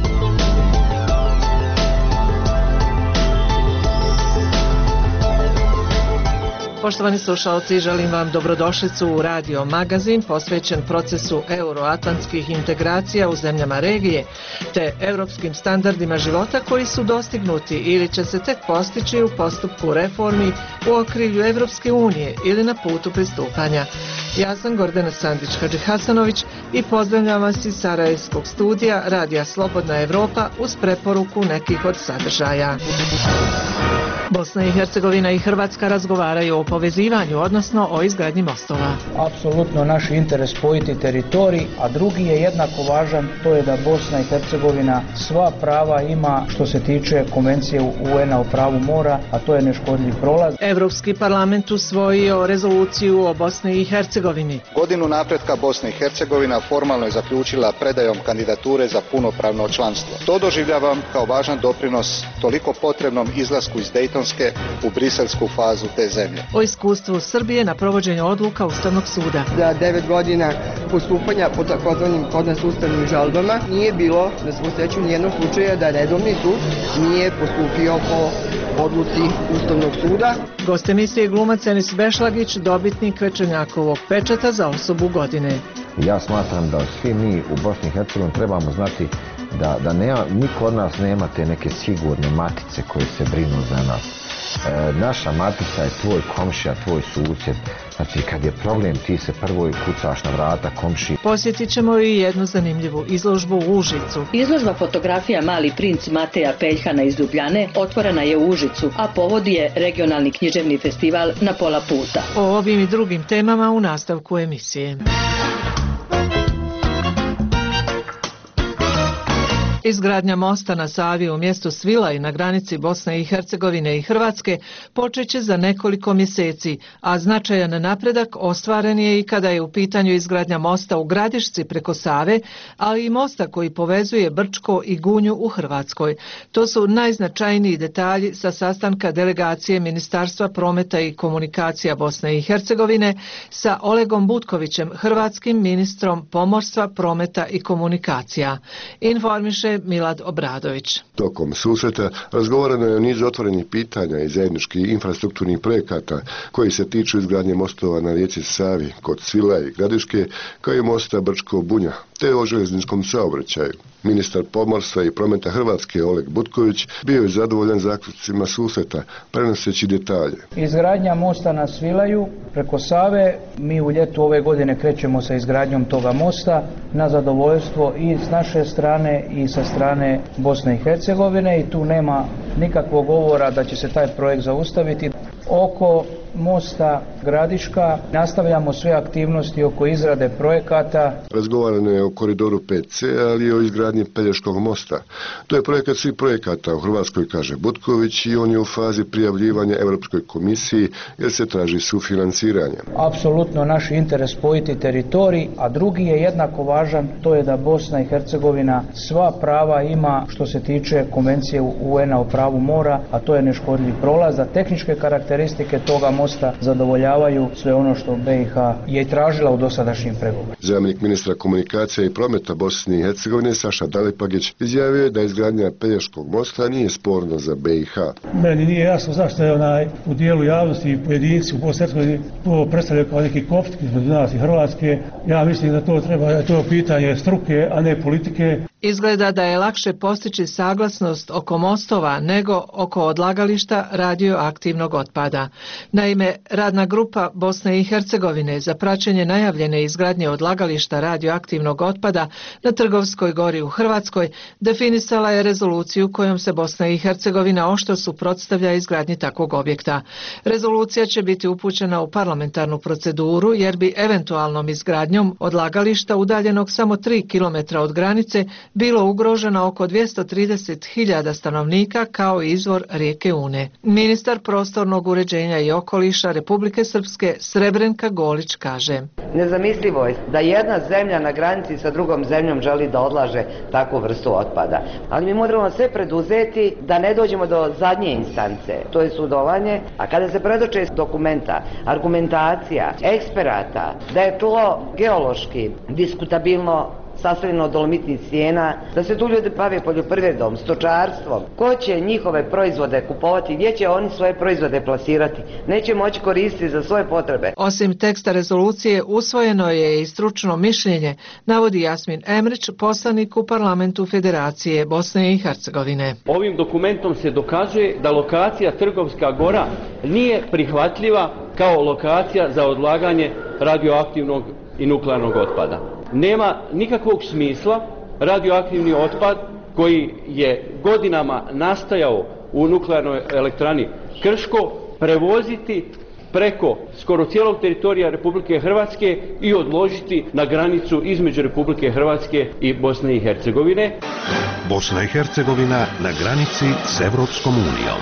Poštovani slušalci, želim vam dobrodošlicu u Radio Magazin posvećen procesu euroatlantskih integracija u zemljama regije te europskim standardima života koji su dostignuti ili će se tek postići u postupku reformi u okrilju Evropske unije ili na putu pristupanja. Ja sam Gordana Sandić-Hadžihasanović i pozdravljam vas iz Sarajevskog studija Radija Slobodna Evropa uz preporuku nekih od sadržaja. Bosna i Hercegovina i Hrvatska razgovaraju o povezivanju, odnosno o izgradnji mostova. Apsolutno naš interes spojiti teritorij, a drugi je jednako važan, to je da Bosna i Hercegovina sva prava ima što se tiče Konvencije U N-a o pravu mora, a to je neškodljiv prolaz. Evropski parlament usvojio rezoluciju o Bosni i Hercegovini. Godinu napretka Bosna i Hercegovina formalno je zaključila predajom kandidature za punopravno članstvo. To doživljavam kao važan doprinos toliko potrebnom izlasku iz Dejtonske u briselsku fazu te zemlje. O iskustvu Srbije na provođenju odluka Ustavnog suda. Za devet godina postupanja po takozvanim kod nas ustavnim žalbama nije bilo na svu sreću nijednog slučaja da redovni sud nije postupio po odluci Ustavnog suda. Gost emisije glumac Enis Bešlagić, dobitnik Večernjakovog pečata za osobu godine. Ja smatram da svi mi u Bosni i Hercegovini trebamo znati da, da nema, niko od nas nema te neke sigurne matice koje se brinu za nas. E, naša matica je tvoj komšija, tvoj susjed. Znači, kad je problem, ti se prvo i kucaš na vrata komši. Posjetit ćemo i jednu zanimljivu izložbu u Užicu. Izložba fotografija Mali princ Mateja Peljhana iz Ljubljane otvorena je u Užicu, a povod je regionalni književni festival Na pola puta. O ovim i drugim temama u nastavku emisije. Izgradnja mosta na Savi u mjestu Svilaj na granici Bosne i Hercegovine i Hrvatske počeće za nekoliko mjeseci, a značajan napredak ostvaren je i kada je u pitanju izgradnja mosta u Gradišci preko Save, ali i mosta koji povezuje Brčko i Gunju u Hrvatskoj. To su najznačajniji detalji sa sastanka delegacije Ministarstva prometa i komunikacija Bosne i Hercegovine sa Olegom Butkovićem, hrvatskim ministrom pomorstva, prometa i komunikacija. Informiše Milad Obradović. Tokom susreta razgovarano je o nizu otvorenih pitanja i zajedničkih infrastrukturnih projekata koji se tiču izgradnje mostova na rijeci Savi kod Svila i Gradiške, kao i mosta Brčko-Bunja, te o željezničkom saobraćaju. Ministar pomorstva i prometa Hrvatske Oleg Butković bio je zadovoljan zaključcima susreta, prenoseći detalje. Izgradnja mosta na Svilaju preko Save, mi u ljetu ove godine krećemo sa izgradnjom toga mosta na zadovoljstvo i s naše strane i sa strane Bosne i Hercegovine i tu nema nikakvog govora da će se taj projekt zaustaviti. Oko mosta Gradiška nastavljamo sve aktivnosti oko izrade projekata. Razgovarano je o koridoru pet ce, ali i o izgradnji Pelješkog mosta. To je projekat svih projekata u Hrvatskoj, kaže Butković, i on je u fazi prijavljivanja Europskoj komisiji jer se traži sufinanciranje. Apsolutno naš interes spojiti teritorij, a drugi je jednako važan, to je da Bosna i Hercegovina sva prava ima što se tiče Konvencije U N-a o pravu mora, a to je neškodljiv prolaz, da tehničke karakteristike toga mosta zadovoljavaju sve ono što be i ha je tražila u dosadašnjim pregovorima. Zamjenik ministra komunikacija i prometa Bosne i Hercegovine Saša Dalipagić izjavio je da izgradnja Pelješkog mosta nije sporna za be i ha. Meni nije jasno zašto je onaj u dijelu javnosti i pojedinci u Bosni i Hercegovini to predstavljaju kao neki konflikt između nas i Hrvatske. Ja mislim da to treba, to je pitanje struke, a ne politike. Izgleda da je lakše postići saglasnost oko mostova nego oko odlagališta radioaktivnog otpada. Na Naime, radna grupa Bosne i Hercegovine za praćenje najavljene izgradnje odlagališta radioaktivnog otpada na Trgovskoj gori u Hrvatskoj definisala je rezoluciju kojom se Bosna i Hercegovina oštro suprotstavlja izgradnji takvog objekta. Rezolucija će biti upućena u parlamentarnu proceduru jer bi eventualnom izgradnjom odlagališta udaljenog samo tri kilometra od granice bilo ugroženo oko dvjesto trideset hiljada stanovnika kao i izvor rijeke Une. Ministar prostornog uređenja i okoliša Republike Srpske Srebrenka Golić kaže: Nezamislivo je da jedna zemlja na granici sa drugom zemljom želi da odlaže takvu vrstu otpada. Ali mi moramo sve preduzeti da ne dođemo do zadnje instance, to je sudovanje, a kada se predoče dokumenta, argumentacija, eksperata, da je tlo geološki diskutabilno sastavljeno od dolomitnih stijena, da se tu ljudi bave poljoprivredom, stočarstvom. Ko će njihove proizvode kupovati, gdje će oni svoje proizvode plasirati? Neće moći koristiti za svoje potrebe. Osim teksta rezolucije, usvojeno je i stručno mišljenje, navodi Jasmin Emrić, poslanik u parlamentu Federacije Bosne i Hercegovine. Ovim dokumentom se dokazuje da lokacija Trgovska gora nije prihvatljiva kao lokacija za odlaganje radioaktivnog i nuklearnog otpada. Nema nikakvog smisla radioaktivni otpad koji je godinama nastajao u nuklearnoj elektrani Krško prevoziti preko skoro cijelog teritorija Republike Hrvatske i odložiti na granicu između Republike Hrvatske i Bosne i Hercegovine. Bosna i Hercegovina na granici s Evropskom unijom.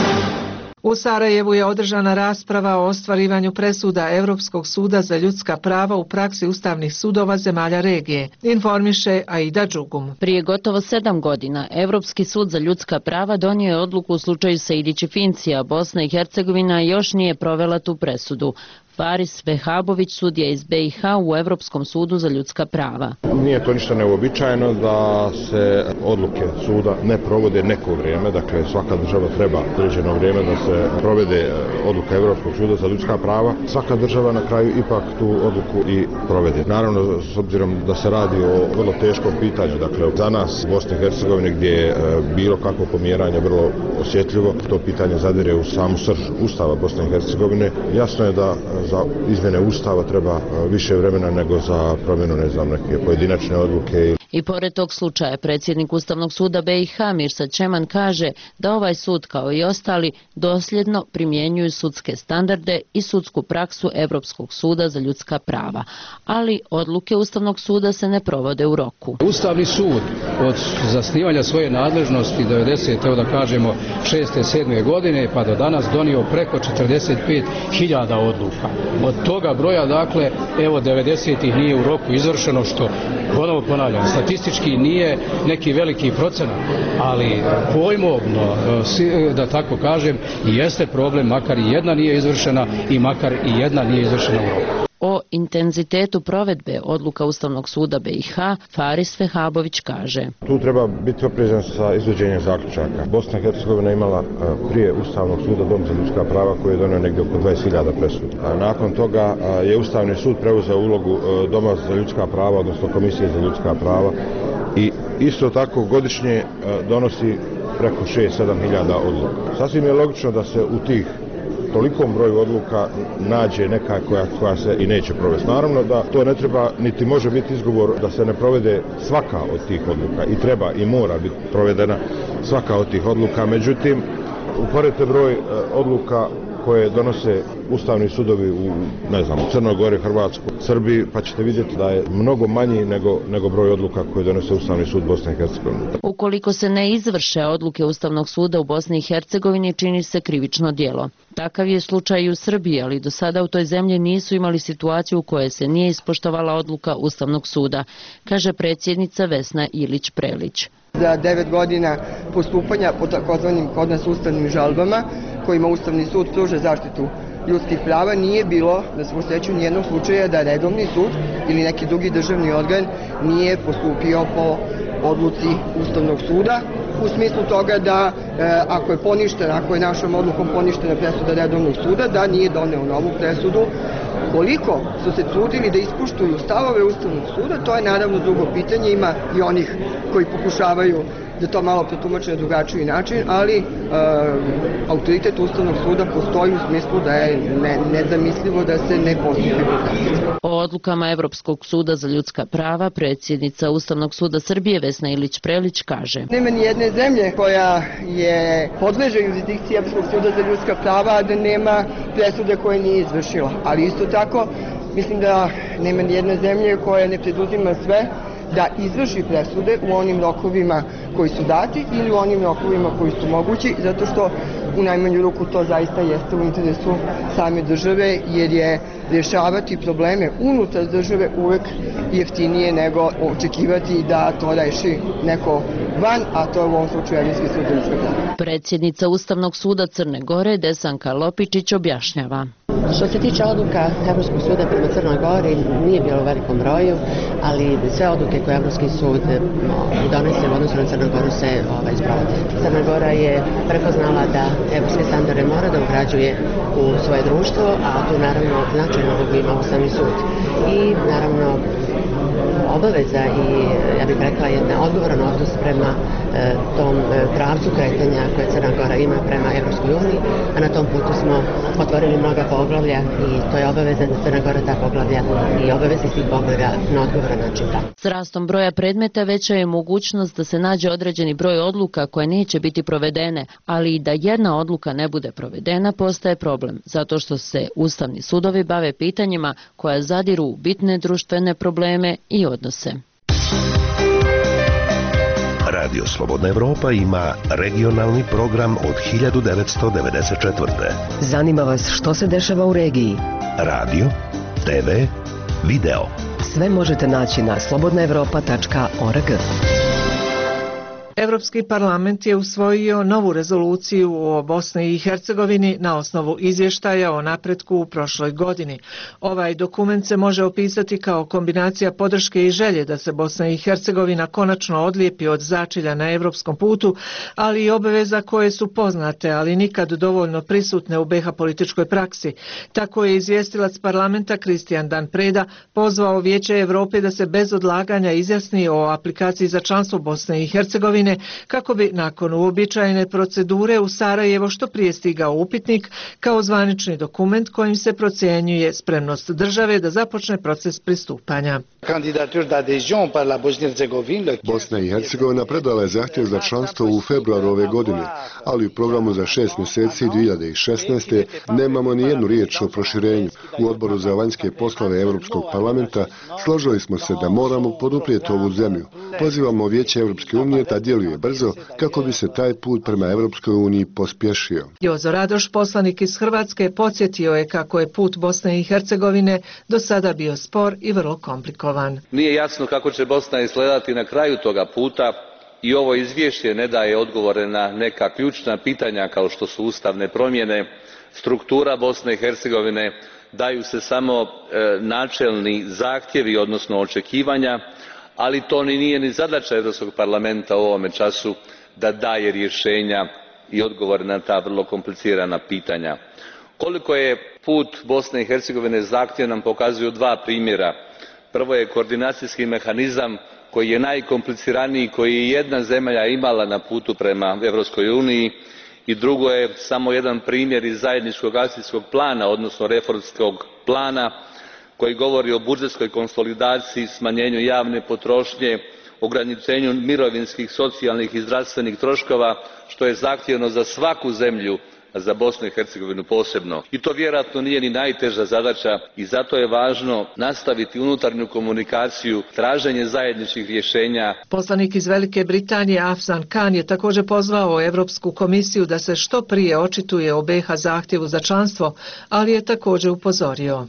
U Sarajevu je održana rasprava o ostvarivanju presuda Europskog suda za ljudska prava u praksi ustavnih sudova zemalja regije, informiše Aida Đugum. Prije gotovo sedam godina Europski sud za ljudska prava donio je odluku u slučaju Sejdić i Fincija. Bosna i Hercegovina još nije provela tu presudu. Faris Vehabović, sudija iz B i H u Europskom sudu za ljudska prava. Nije to ništa neuobičajeno da se odluke suda ne provode neko vrijeme, dakle svaka država treba određeno vrijeme da se provede odluka Europskog suda za ljudska prava. Svaka država na kraju ipak tu odluku i provede. Naravno, s obzirom da se radi o vrlo teškom pitanju, dakle za nas u Bosni i Hercegovini gdje je bilo kakvo pomjeranje vrlo osjetljivo, to pitanje zadire u samu srž Ustava Bosne i Hercegovine. Jasno je da za izmjene Ustava treba više vremena nego za promjenu, ne znam, neke pojedinačne odluke. I pored tog slučaja, predsjednik Ustavnog suda B i H Mirsad Čeman kaže da ovaj sud, kao i ostali, dosljedno primjenjuju sudske standarde i sudsku praksu Europskog suda za ljudska prava. Ali odluke Ustavnog suda se ne provode u roku. Ustavni sud od zasnivanja svoje nadležnosti devedesete, evo da kažemo šeste sedme godine pa do danas donio preko četrdeset pet hiljada odluka. Od toga broja, dakle, evo devedesetih nije u roku izvršeno, što ponovo ponavljam, statistički nije neki veliki procenat, ali pojmovno, da tako kažem, jeste problem, makar i jedna nije izvršena i makar i jedna nije izvršena u roku. O intenzitetu provedbe odluka Ustavnog suda B i H Faris Vehabović kaže: Tu treba biti oprezan sa izvođenjem zaključaka. Bosna i Hercegovina imala prije Ustavnog suda Dom za ljudska prava koji je donio negdje oko dvadeset hiljada presuda. Nakon toga je Ustavni sud preuzeo ulogu Doma za ljudska prava, odnosno Komisije za ljudska prava, i isto tako godišnje donosi preko šest sedam hiljada odluka. Sasvim je logično da se u tih tolikom broju odluka nađe neka koja, koja se i neće provesti. Naravno da to ne treba, niti može biti izgovor da se ne provede svaka od tih odluka, i treba i mora biti provedena svaka od tih odluka. Međutim, uporedite broj odluka koje donose ustavni sudovi u, ne znam, u Crnoj Gori, Hrvatskoj, Srbiji, pa ćete vidjeti da je mnogo manji nego, nego broj odluka koje donose Ustavni sud Bosne i Hercegovine. Ukoliko se ne izvrše odluke Ustavnog suda u Bosni i Hercegovini, čini se krivično djelo. Takav je slučaj i u Srbiji, ali do sada u toj zemlji nisu imali situaciju u kojoj se nije ispoštovala odluka Ustavnog suda, kaže predsjednica Vesna Ilić-Prelić. Za devet godina postupanja po takozvanim kod nas ustavnim žalbama, kojima Ustavni sud pruža zaštitu ljudskih prava, nije bilo, da se posjeću, nijednog slučaja da redovni sud ili neki drugi državni organ nije postupio po odluci Ustavnog suda, u smislu toga da e, ako je poništena, ako je našom odlukom poništena presuda redovnog suda, da nije doneo novu presudu. Koliko su se trudili da ispuštuju stavove Ustavnog suda, to je naravno drugo pitanje. Ima i onih koji pokušavaju da to malo protumače na drugačiji način, ali e, autoritet Ustavnog suda postoji u smislu da je ne, nezamislivo da se ne postigne konsenzus. O odlukama Evropskog suda za ljudska prava predsjednica Ustavnog suda Srbije Vesna Ilić-Prelić kaže: Nema ni jedne zemlje koja je podleže jurisdikciji Evropskog suda za ljudska prava, a da nema presude koje nije izvršila. Ali isto tako mislim da nema ni jedne zemlje koja ne preduzima sve da izvrši presude u onim rokovima koji su dati ili u onim rokovima koji su mogući, zato što u najmanju ruku to zaista jeste u interesu same države, jer je rješavati probleme unutar države uvek jeftinije nego očekivati da to reši neko van, a to je u ovom slučaju Evropski sud za ljudska prava. Predsjednica Ustavnog suda Crne Gore Desanka Lopičić objašnjava: Što se tiče odluka Evropskog suda prema Crnoj Gori, nije bilo u velikom broju, ali sve odluke koje Evropski sud donese u odnosu na Crnu Goru se ovaj, sprovode. Crna Gora je prepoznala da evropske standarde mora da ugrađuje u svoje društvo, a tu naravno značajno ulogu ima Ustavni sud. I naravno obaveza i, ja bih rekla, jedan odgovoran odnos prema e, tom e, pravcu kretanja koje Crna Gora ima prema Evropskoj uniji, a na tom putu smo otvorili mnoga poglavlja i to je obaveza da Crna Gora ta poglavlja i obaveza iz tih poglavlja na odgovoran način da. S rastom broja predmeta veća je mogućnost da se nađe određeni broj odluka koje neće biti provedene, ali i da jedna odluka ne bude provedena postaje problem, zato što se ustavni sudovi bave pitanjima koja zadiru u bitne društvene probleme i odnose. Radio Slobodna Evropa ima regionalni program od hiljadu devetsto devedeset četvrte. Zanima vas što se dešava u regiji? Radio, te ve, video. Sve možete naći na slobodna evropa tačka org. Europski parlament je usvojio novu rezoluciju o Bosni i Hercegovini na osnovu izvještaja o napretku u prošloj godini. Ovaj dokument se može opisati kao kombinacija podrške i želje da se Bosna i Hercegovina konačno odlijepi od začilja na europskom putu, ali i obaveza koje su poznate, ali nikad dovoljno prisutne u be ha političkoj praksi. Tako je izvjestilac parlamenta Kristijan Dan Preda pozvao Vijeće Europe da se bez odlaganja izjasni o aplikaciji za članstvo Bosne i Hercegovine, kako bi nakon uobičajene procedure u Sarajevo što prije stigao upitnik kao zvanični dokument kojim se procjenjuje spremnost države da započne proces pristupanja. Bosna i Hercegovina predala je zahtjev za članstvo u februaru ove godine, ali u programu za šest mjeseci dvije hiljade šesnaeste. nemamo ni jednu riječ o proširenju. U odboru za vanjske poslove Europskog parlamenta složili smo se da moramo poduprijeti ovu zemlju. Pozivamo Vijeće Europske unije da djeluje brzo kako bi se taj put prema Europskoj uniji pospješio. Jozo Radoš, poslanik iz Hrvatske, podsjetio je kako je put Bosne i Hercegovine do sada bio spor i vrlo komplikovan. Nije jasno kako će Bosna izgledati na kraju toga puta i ovo izvješće ne daje odgovore na neka ključna pitanja kao što su ustavne promjene, struktura Bosne i Hercegovine, daju se samo e, načelni zahtjevi, odnosno očekivanja, ali to ni nije ni zadaća Europskog parlamenta u ovome času da daje rješenja i odgovore na ta vrlo komplicirana pitanja. Koliko je put Bosne i Hercegovine zahtjevan nam pokazuju dva primjera. Prvo je koordinacijski mehanizam koji je najkompliciraniji koji je jedna zemlja imala na putu prema Europskoj uniji i drugo je samo jedan primjer iz zajedničkog akcijskog plana, odnosno reformskog plana koji govori o budžetskoj konsolidaciji, smanjenju javne potrošnje, ograničenju mirovinskih, socijalnih i zdravstvenih troškova, što je zahtjevno za svaku zemlju, a za Bosnu i Hercegovinu posebno. I to vjerojatno nije ni najteža zadaća i zato je važno nastaviti unutarnju komunikaciju, traženje zajedničkih rješenja. Poslanik iz Velike Britanije Afzan Khan je također pozvao Europsku komisiju da se što prije očituje o be ha zahtjevu za članstvo, ali je također upozorio.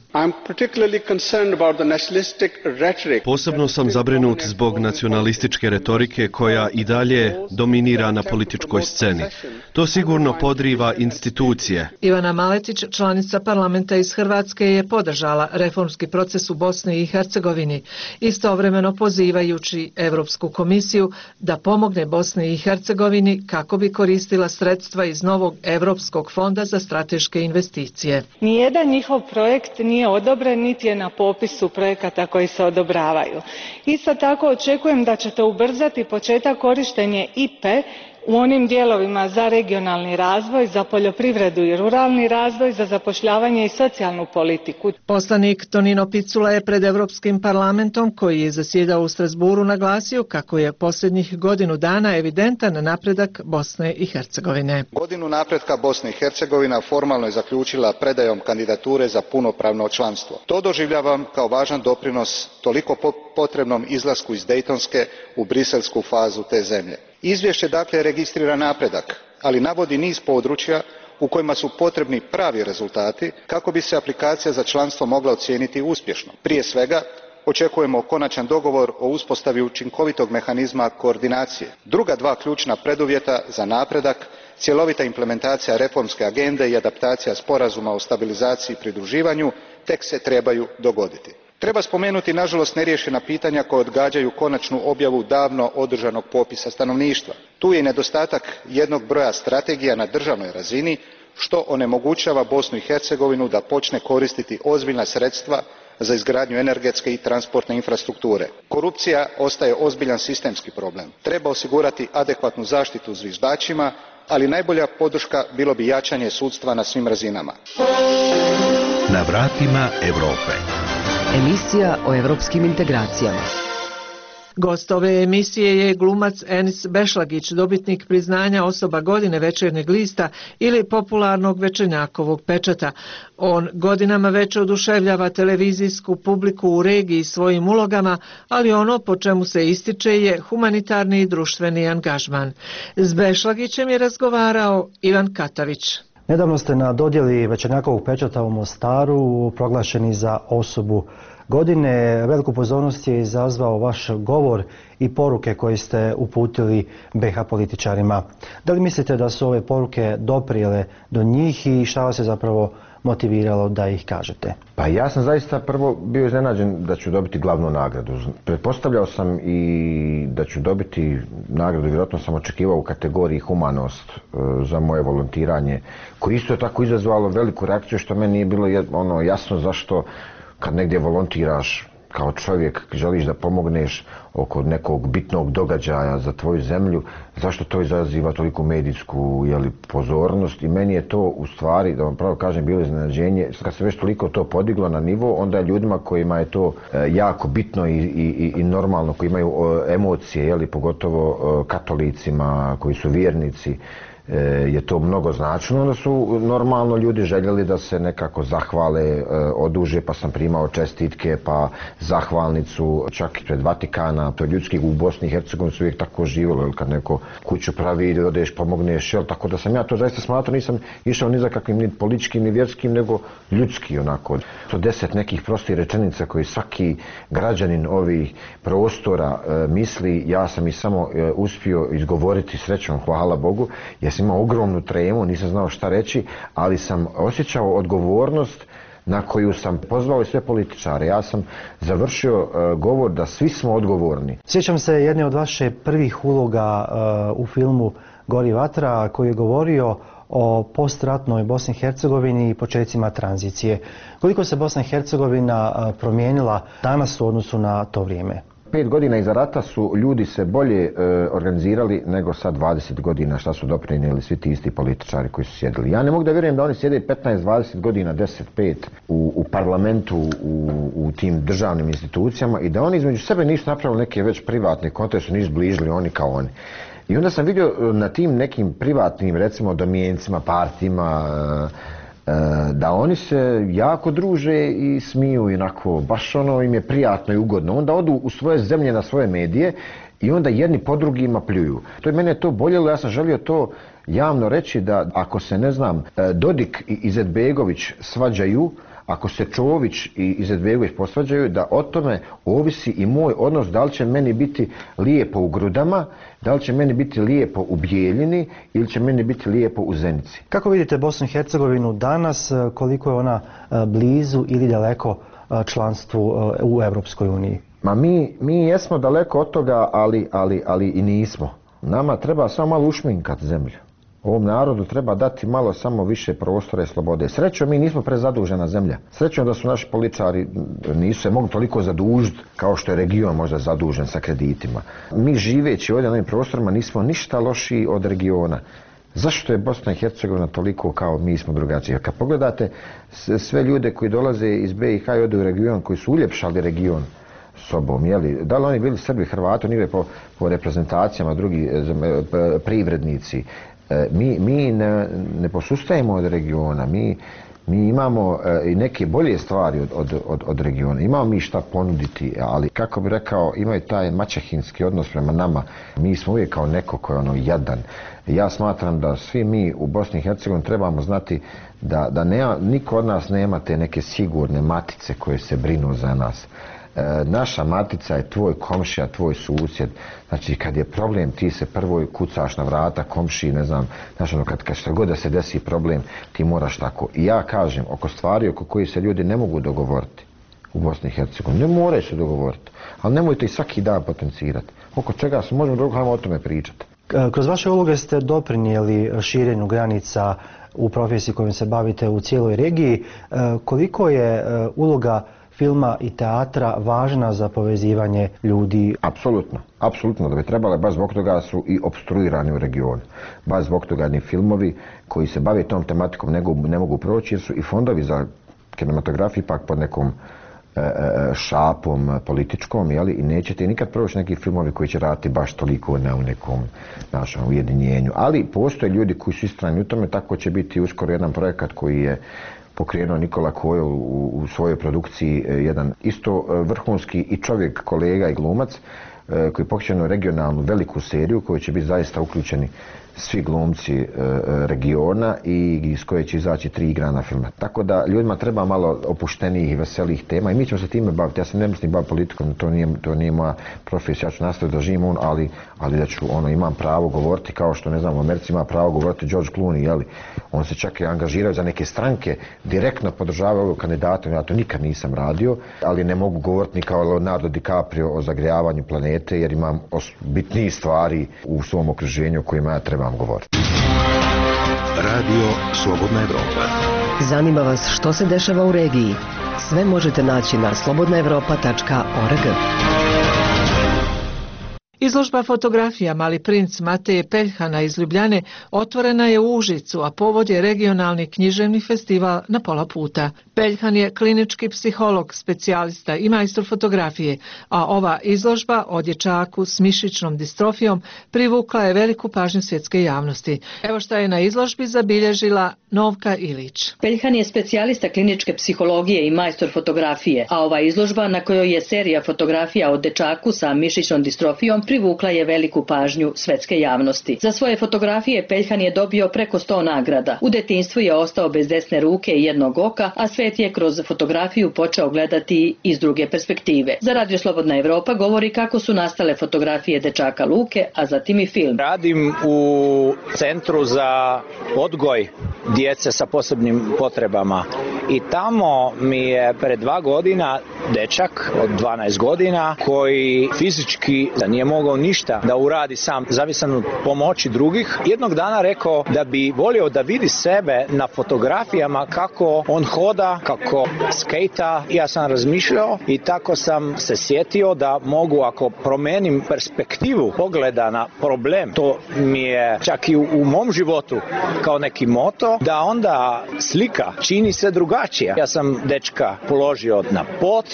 Posebno sam zabrinut zbog nacionalističke retorike koja i dalje dominira na političkoj sceni. To sigurno podriva institucije institucije. Ivana Maletić, članica parlamenta iz Hrvatske, je podržala reformski proces u Bosni i Hercegovini, istovremeno pozivajući Europsku komisiju da pomogne Bosni i Hercegovini kako bi koristila sredstva iz novog Europskog fonda za strateške investicije. Nijedan njihov projekt nije odobren niti je na popisu projekata koji se odobravaju. Isto tako očekujem da ćete ubrzati početak korištenja I P E u onim dijelovima za regionalni razvoj, za poljoprivredu i ruralni razvoj, za zapošljavanje i socijalnu politiku. Poslanik Tonino Picula je pred Europskim parlamentom, koji je zasjedao u Strasburu, naglasio kako je posljednjih godinu dana evidentan napredak Bosne i Hercegovine. Godinu napretka Bosne i Hercegovina formalno je zaključila predajom kandidature za punopravno članstvo. To doživljavam kao važan doprinos toliko potrebnom izlasku iz Dejtonske u briselsku fazu te zemlje. Izvješće dakle registrira napredak, ali navodi niz područja u kojima su potrebni pravi rezultati kako bi se aplikacija za članstvo mogla ocijeniti uspješno. Prije svega, očekujemo konačan dogovor o uspostavi učinkovitog mehanizma koordinacije. Druga dva ključna preduvjeta za napredak, cjelovita implementacija reformske agende i adaptacija sporazuma o stabilizaciji i pridruživanju, tek se trebaju dogoditi. Treba spomenuti nažalost neriješena pitanja koja odgađaju konačnu objavu davno održanog popisa stanovništva. Tu je i nedostatak jednog broja strategija na državnoj razini, što onemogućava Bosnu i Hercegovinu da počne koristiti ozbiljna sredstva za izgradnju energetske i transportne infrastrukture. Korupcija ostaje ozbiljan sistemski problem. Treba osigurati adekvatnu zaštitu zviždačima, ali najbolja podrška bilo bi jačanje sudstva na svim razinama. Na vratima Europe. Emisija o evropskim integracijama. Gost ove emisije je glumac Enis Bešlagić, dobitnik priznanja osoba godine Večernjeg lista ili popularnog Večernjakovog pečata. On godinama već oduševljava televizijsku publiku u regiji svojim ulogama, ali ono po čemu se ističe je humanitarni i društveni angažman. S Bešlagićem je razgovarao Ivan Katavić. Nedavno ste na dodjeli Večernjakovog pečata u Mostaru proglašeni za osobu godine. Veliku pozornost je izazvao vaš govor i poruke koje ste uputili B iH političarima. Da li mislite da su ove poruke doprijele do njih i šta vas je zapravo motiviralo da ih kažete? Pa ja sam zaista prvo bio iznenađen da ću dobiti glavnu nagradu. Pretpostavljao sam i da ću dobiti nagradu, vjerojatno sam očekivao u kategoriji humanost za moje volontiranje, koje isto je tako izazvalo veliku reakciju, što meni nije bilo ono jasno zašto kad negdje volontiraš kao čovjek, želiš da pomogneš oko nekog bitnog događaja za tvoju zemlju, zašto to izaziva toliku medijsku jeli, pozornost, i meni je to u stvari, da vam pravo kažem, bilo iznenađenje. Kad se već toliko to podiglo na nivo, onda je ljudima kojima je to e, jako bitno i, i, i normalno, koji imaju e, emocije, jeli, pogotovo e, katolicima koji su vjernici, je to mnogo značilo, onda su normalno ljudi željeli da se nekako zahvale, oduže, pa sam primao čestitke, pa zahvalnicu čak i pred Vatikana. To je ljudski u Bosni i Hercegovini su uvijek tako živjelo, kad neko kuću pravi ili odeš pomogneš, jel, tako da sam ja to zaista smatrao, nisam išao ni za kakvim ni političkim ni vjerskim, nego ljudski onako. To deset nekih prostih rečenica koji svaki građanin ovih prostora e, misli, ja sam ih samo e, uspio izgovoriti srećom, hvala Bogu, jer sam imao ogromnu tremu, nisam znao šta reći, ali sam osjećao odgovornost na koju sam pozvao i sve političare. Ja sam završio uh, govor da svi smo odgovorni. Sjećam se jedne od vaše prvih uloga uh, u filmu Gori vatra, koji je govorio o postratnoj Bosni i Hercegovini i početcima tranzicije. Koliko se Bosna i Hercegovina uh, promijenila danas u odnosu na to vrijeme? Pet godina iza rata su ljudi se bolje e, organizirali nego sad dvadeset godina šta su doprinijeli svi ti isti političari koji su sjedili. Ja ne mogu da vjerujem da oni sjede petnaest dvadeset godina, deset pet u, u parlamentu, u, u tim državnim institucijama i da oni između sebe nisu napravili neke već privatne kontakte, nisu zbližili oni kao oni. I onda sam vidio na tim nekim privatnim, recimo, domijencima, partijima, da oni se jako druže i smiju i onako, baš ono im je prijatno i ugodno. Onda odu u svoje zemlje, na svoje medije i onda jedni po drugima pljuju. To je mene to boljelo, ja sam želio to javno reći da ako se, ne znam, Dodik i Izetbegović svađaju, ako se Čović i Izetbegović posvađaju, da o tome ovisi i moj odnos, da li će meni biti lijepo u Grudama, da li će meni biti lijepo u Bijeljini ili će meni biti lijepo u Zenici. Kako vidite Bosnu i Hercegovinu danas, koliko je ona blizu ili daleko članstvu u Europskoj uniji? Ma mi, mi jesmo daleko od toga, ali, ali, ali i nismo. Nama treba samo malo ušminkati zemlju. Ovom narodu treba dati malo samo više prostora i slobode. Srećom, mi nismo prezadužena zemlja. Srećom da su naši političari nisu se mogli toliko zadužiti kao što je region možda zadužen sa kreditima. Mi živeći ovdje na ovim prostorima nismo ništa lošiji od regiona. Zašto je Bosna i Hercegovina toliko kao mi smo drugačiji? Kad pogledate sve ljude koji dolaze iz B i H i odu u region, koji su uljepšali region sobom, jeli? Da li oni bili Srbi, Hrvati, oni po, po reprezentacijama, drugi privrednici. Mi, mi ne, ne posustajemo od regiona, mi, mi imamo e, i neke bolje stvari od, od, od, od regiona, imamo mi šta ponuditi, ali kako bi rekao, imaju taj maćehinski odnos prema nama, mi smo uvijek kao neko ko je ono jadan. Ja smatram da svi mi u Bosni i Hercegovini trebamo znati da, da nema, niko od nas nema te neke sigurne matice koje se brinu za nas. E, naša matica je tvoj komšija, tvoj susjed. Znači kad je problem ti se prvo kucaš na vrata komšiji, ne znam, znači ono, kad, kad što god da se desi problem ti moraš tako. I ja kažem, oko stvari oko koji se ljudi ne mogu dogovoriti u Bosni i Hercegovini, ne moraju se dogovoriti, ali nemojte i svaki dan potencirati. Oko čega se možemo drugo, hajmo o tome pričati. Kroz vaše uloge ste doprinijeli širenju granica u profesiji kojom se bavite u cijeloj regiji. Koliko je uloga filma i teatra važna za povezivanje ljudi? Apsolutno, apsolutno da bi trebale, baš zbog toga su i opstruirani u regionu. Baš zbog toga ni filmovi koji se bave tom tematikom ne, ne mogu proći jer su i fondovi za kinematografiju ipak pod nekom e, šapom političkom, jeli, i nećete nikad proći neki filmovi koji će raditi baš toliko na u nekom našem ujedinjenju. Ali postoje ljudi koji su istrajni u tome, tako će biti uskoro jedan projekat koji je pokrenuo Nikola Kojo u, u svojoj produkciji, jedan isto vrhunski i čovjek, kolega i glumac, koji je pokrenuo regionalnu veliku seriju koju će biti zaista uključeni svi glumci e, regiona i iz koje će izaći tri igrana filma. Tako da ljudima treba malo opuštenijih i veselih tema i mi ćemo se time baviti. Ja se ne mislim baviti politikom, to nije, to nije moja profesija, ja ću nastaviti da živim on, ali, ali da ću, ono, imam pravo govoriti kao što, ne znam, u Americi ima pravo govoriti George Clooney, jeli? On se čak i angažirao za neke stranke, direktno podržavao ovog kandidata, ja to nikad nisam radio, ali ne mogu govoriti ni kao Leonardo DiCaprio o zagrijavanju planete, jer imam bitnije stvari u svom okruženju o kojima ja trebam govoriti. Radio Slobodna Evropa. Zanima vas što se dešava u regiji? Sve možete naći na slobodna evropa tačka org. Izložba fotografija Mali princ Mateje Peljhana iz Ljubljane otvorena je u Užicu, a povod je regionalni književni festival Na pola puta. Peljhan je klinički psiholog, specijalista i majstor fotografije, a ova izložba o dječaku s mišićnom distrofijom privukla je veliku pažnju svjetske javnosti. Evo šta je na izložbi zabilježila Novka Ilić. Peljhan je specijalista kliničke psihologije i majstor fotografije, a ova izložba na kojoj je serija fotografija o dječaku sa mišićnom distrofijom privukla je veliku pažnju svetske javnosti. Za svoje fotografije Peljhan je dobio preko sto nagrada. U detinjstvu je ostao bez desne ruke i jednog oka, a svet je kroz fotografiju počeo gledati iz druge perspektive. Za Radio Slobodna Evropa govori kako su nastale fotografije dečaka Luke, a zatim i film. Radim u Centru za odgoj djece sa posebnim potrebama i tamo mi je pred dva godina dečak od dvanaest godina koji fizički nije mogao ništa da uradi sam, zavisan od pomoći drugih, jednog dana rekao da bi volio da vidi sebe na fotografijama kako on hoda, kako skejta. Ja sam razmišljao i tako sam se sjetio da mogu, ako promenim perspektivu pogleda na problem, to mi je čak i u, u mom životu kao neki moto, da onda slika čini se drugačija. Ja sam dečka položio na pod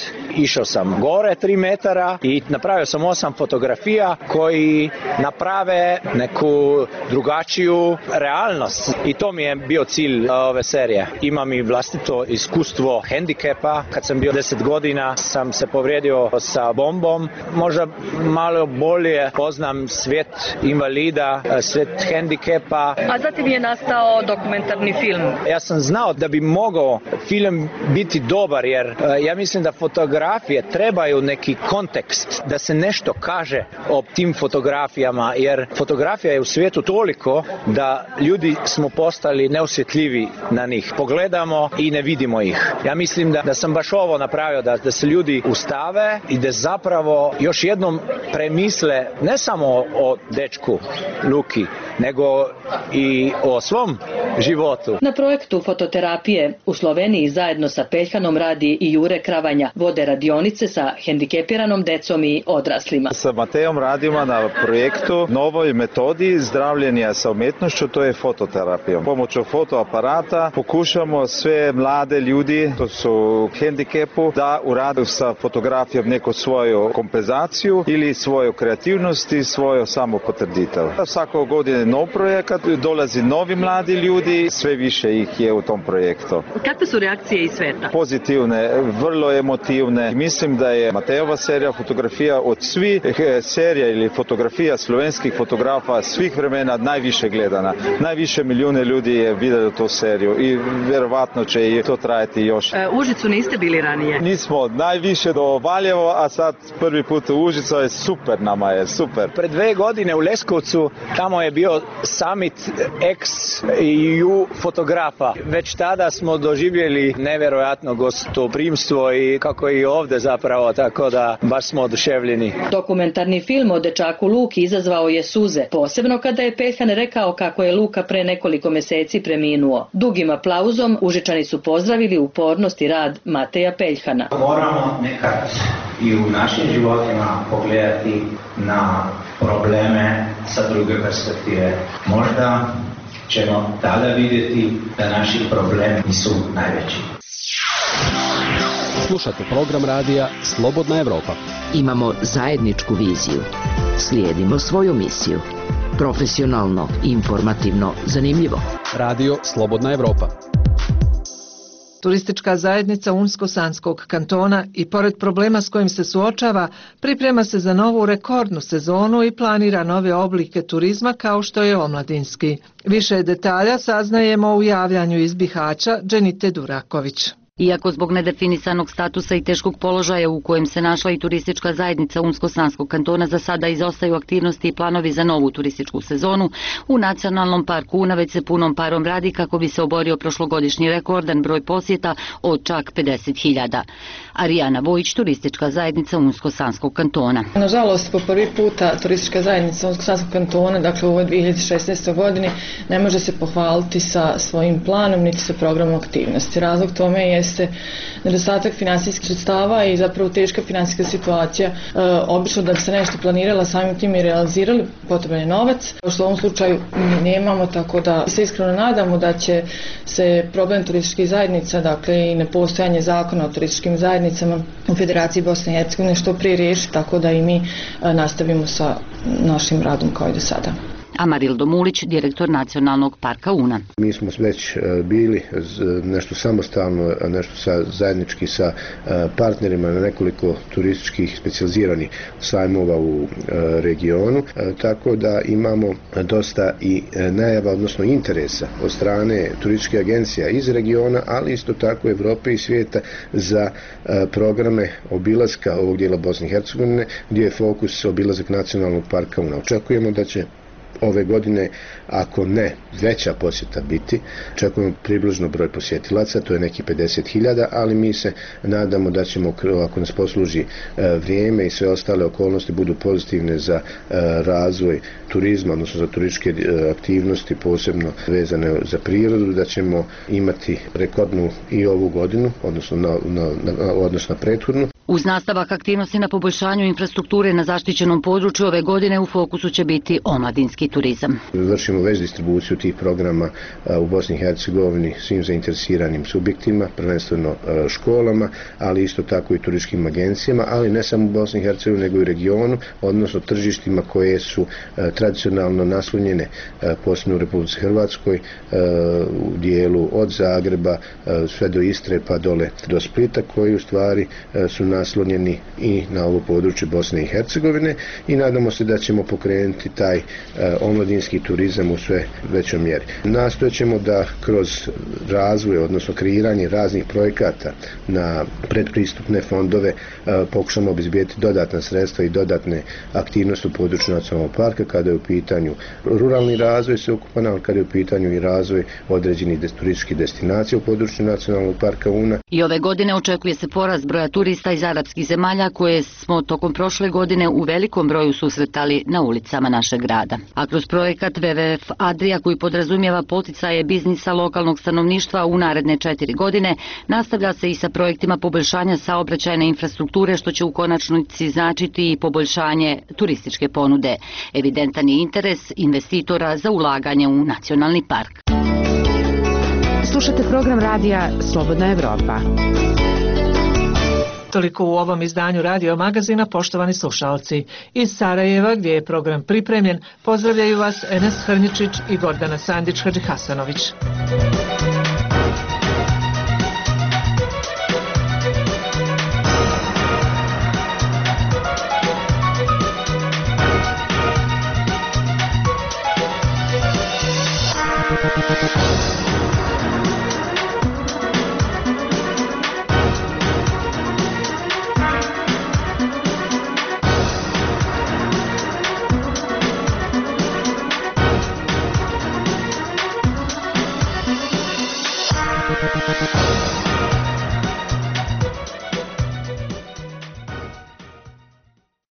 Išao sam gore tri metara i napravio sam osam fotografija koji naprave neku drugačiju realnost. I to mi je bio cilj ove serije. Imam i vlastito iskustvo hendikepa. Kad sam bio deset godina sam se povrijedio sa bombom. Možda malo bolje poznam svijet invalida, svijet hendikepa. A zatim je nastao dokumentarni film. Ja sam znao da bi mogao film biti dobar jer ja mislim da fotografije trebaju neki kontekst, da se nešto kaže o tim fotografijama jer fotografija je u svijetu toliko da ljudi smo postali neosjetljivi na njih. Pogledamo i ne vidimo ih. Ja mislim da, da sam baš ovo napravio, da, da se ljudi ustave i da zapravo još jednom premisle ne samo o, o dečku Luki, nego i o svom životu. Na projektu fototerapije u Sloveniji zajedno sa Peljhanom radi i Jure Kravanja. Vode radionice sa hendikepiranom decom i odraslima. Sa Matejom radimo na projektu novoj metodi zdravljenja sa umjetnošću, to je fototerapija. Pomoću fotoaparata pokušamo sve mlade ljudi, to su u hendikepu, da urade sa fotografijom neku svoju kompenzaciju ili svoju kreativnost i svoju samopotvrditev. Svako godine nov projekat, dolazi novi mladi ljudi, sve više ih je u tom projektu. Kakve su reakcije iz sveta? Pozitivne, vrlo emotivne. Mislim da je Matejova serija fotografija od svih serija ili fotografija slovenskih fotografa svih vremena najviše gledana. Najviše milijune ljudi je vidjelo tu seriju i vjerovatno će i to trajati još. E, Užicu niste bili ranije? Nismo, najviše do Valjevo, a sad prvi put u Užicu je super, nama je super. Pred dve godine u Leskovcu tamo je bio summit ex E U fotografa. Već tada smo doživjeli nevjerojatno gostoprimstvo i kako i ovdje zapravo, tako da baš smo oduševljeni. Dokumentarni film o dečaku Luki izazvao je suze, posebno kada je Peljhan rekao kako je Luka pre nekoliko mjeseci preminuo. Dugim aplauzom Užičani su pozdravili upornost i rad Mateja Peljhana. Moramo nekad i u našim životima pogledati na probleme sa druge perspektive. Možda ćemo tada vidjeti da naši problemi nisu najveći. Slušate program radija Slobodna Evropa. Imamo zajedničku viziju. Slijedimo svoju misiju. Profesionalno, informativno, zanimljivo. Radio Slobodna Evropa. Turistička zajednica Unsko-Sanskog kantona i pored problema s kojim se suočava, priprema se za novu rekordnu sezonu i planira nove oblike turizma kao što je omladinski. Više detalja saznajemo u javljanju iz Bihaća Dženite Duraković. Iako zbog nedefinisanog statusa i teškog položaja u kojem se našla i turistička zajednica Unsko-Sanskog kantona za sada izostaju aktivnosti i planovi za novu turističku sezonu, u Nacionalnom parku Una već se punom parom radi kako bi se oborio prošlogodišnji rekordan broj posjeta od čak pedeset hiljada. Arijana Vojić, turistička zajednica Unsko-Sanskog kantona. Nažalost, po prvi puta turistička zajednica Unsko-Sanskog kantona, dakle u ovoj dvije hiljade šesnaestoj godini, ne može se pohvaliti sa svojim planom niti sa programom aktivnosti. Razlog tome je jeste nedostatak finansijskih sredstava i zapravo teška finansijska situacija. E, obično da bi se nešto planirala, samim tim i realizirali, potreban je novac, što u ovom slučaju mi nemamo, tako da se iskreno nadamo da će se problem turističkih zajednica, dakle i nepostojanje zakona o turističkim zajednicama u Federaciji Bosne i Hercegovine što prije riješiti, tako da i mi e, nastavimo sa našim radom kao i do sada. Amarildo Mulić, direktor Nacionalnog parka Una. Mi smo već bili nešto samostalno, nešto sa, zajednički sa partnerima na nekoliko turističkih specijaliziranih sajmova u regionu, tako da imamo dosta i najava, odnosno interesa od strane turističkih agencija iz regiona, ali isto tako Evrope i svijeta za programe obilaska ovog dijela Bosne i Hercegovine, gdje je fokus obilazak Nacionalnog parka Una. Očekujemo da će ove godine, ako ne veća posjeta biti, očekujemo približno broj posjetilaca, to je neki pedeset hiljada, ali mi se nadamo da ćemo, ako nas posluži vrijeme i sve ostale okolnosti budu pozitivne za razvoj turizma, odnosno za turističke aktivnosti, posebno vezane za prirodu, da ćemo imati rekordnu i ovu godinu, odnosno na, na, na, odnosno na prethodnu. Uz nastavak aktivnosti na poboljšanju infrastrukture na zaštićenom području ove godine u fokusu će biti omladinski turizam. Vršimo već distribuciju tih programa u Bosni i Hercegovini svim zainteresiranim subjektima, prvenstveno školama, ali isto tako i turističkim agencijama, ali ne samo u Bosni i Hercegovini nego i u regionu, odnosno tržištima koje su tradicionalno naslonjene, posebno u Republici Hrvatskoj, u dijelu od Zagreba sve do Istre pa dole do Splita, koji u stvari su naslonjeni i na ovo područje Bosne i Hercegovine, i nadamo se da ćemo pokrenuti taj omladinski turizam u sve većoj mjeri. Nastojat ćemo da kroz razvoj, odnosno kreiranje raznih projekata na predpristupne fondove pokušamo obezbijeti dodatna sredstva i dodatne aktivnosti u području nacionalnog parka kada je u pitanju ruralni razvoj sveukupan, ali kada je u pitanju i razvoj određenih turističkih destinacija u području nacionalnog parka Una. I ove godine očekuje se porast broja turista iz arapskih zemalja koje smo tokom prošle godine u velikom broju susretali na ulicama našeg grada. A kroz projekat W W F Adria, koji podrazumijeva poticaje biznisa lokalnog stanovništva u naredne četiri godine, nastavlja se i sa projektima poboljšanja saobraćajne infrastrukture, što će u konačnici značiti i poboljšanje turističke ponude. Evidentan je interes investitora za ulaganje u nacionalni park. Slušate program radija Slobodna Evropa. Toliko u ovom izdanju Radio Magazina, poštovani slušalci. Iz Sarajeva, gdje je program pripremljen, pozdravljaju vas Enes Hrničić i Gordana Sandić-Hadžihasanović.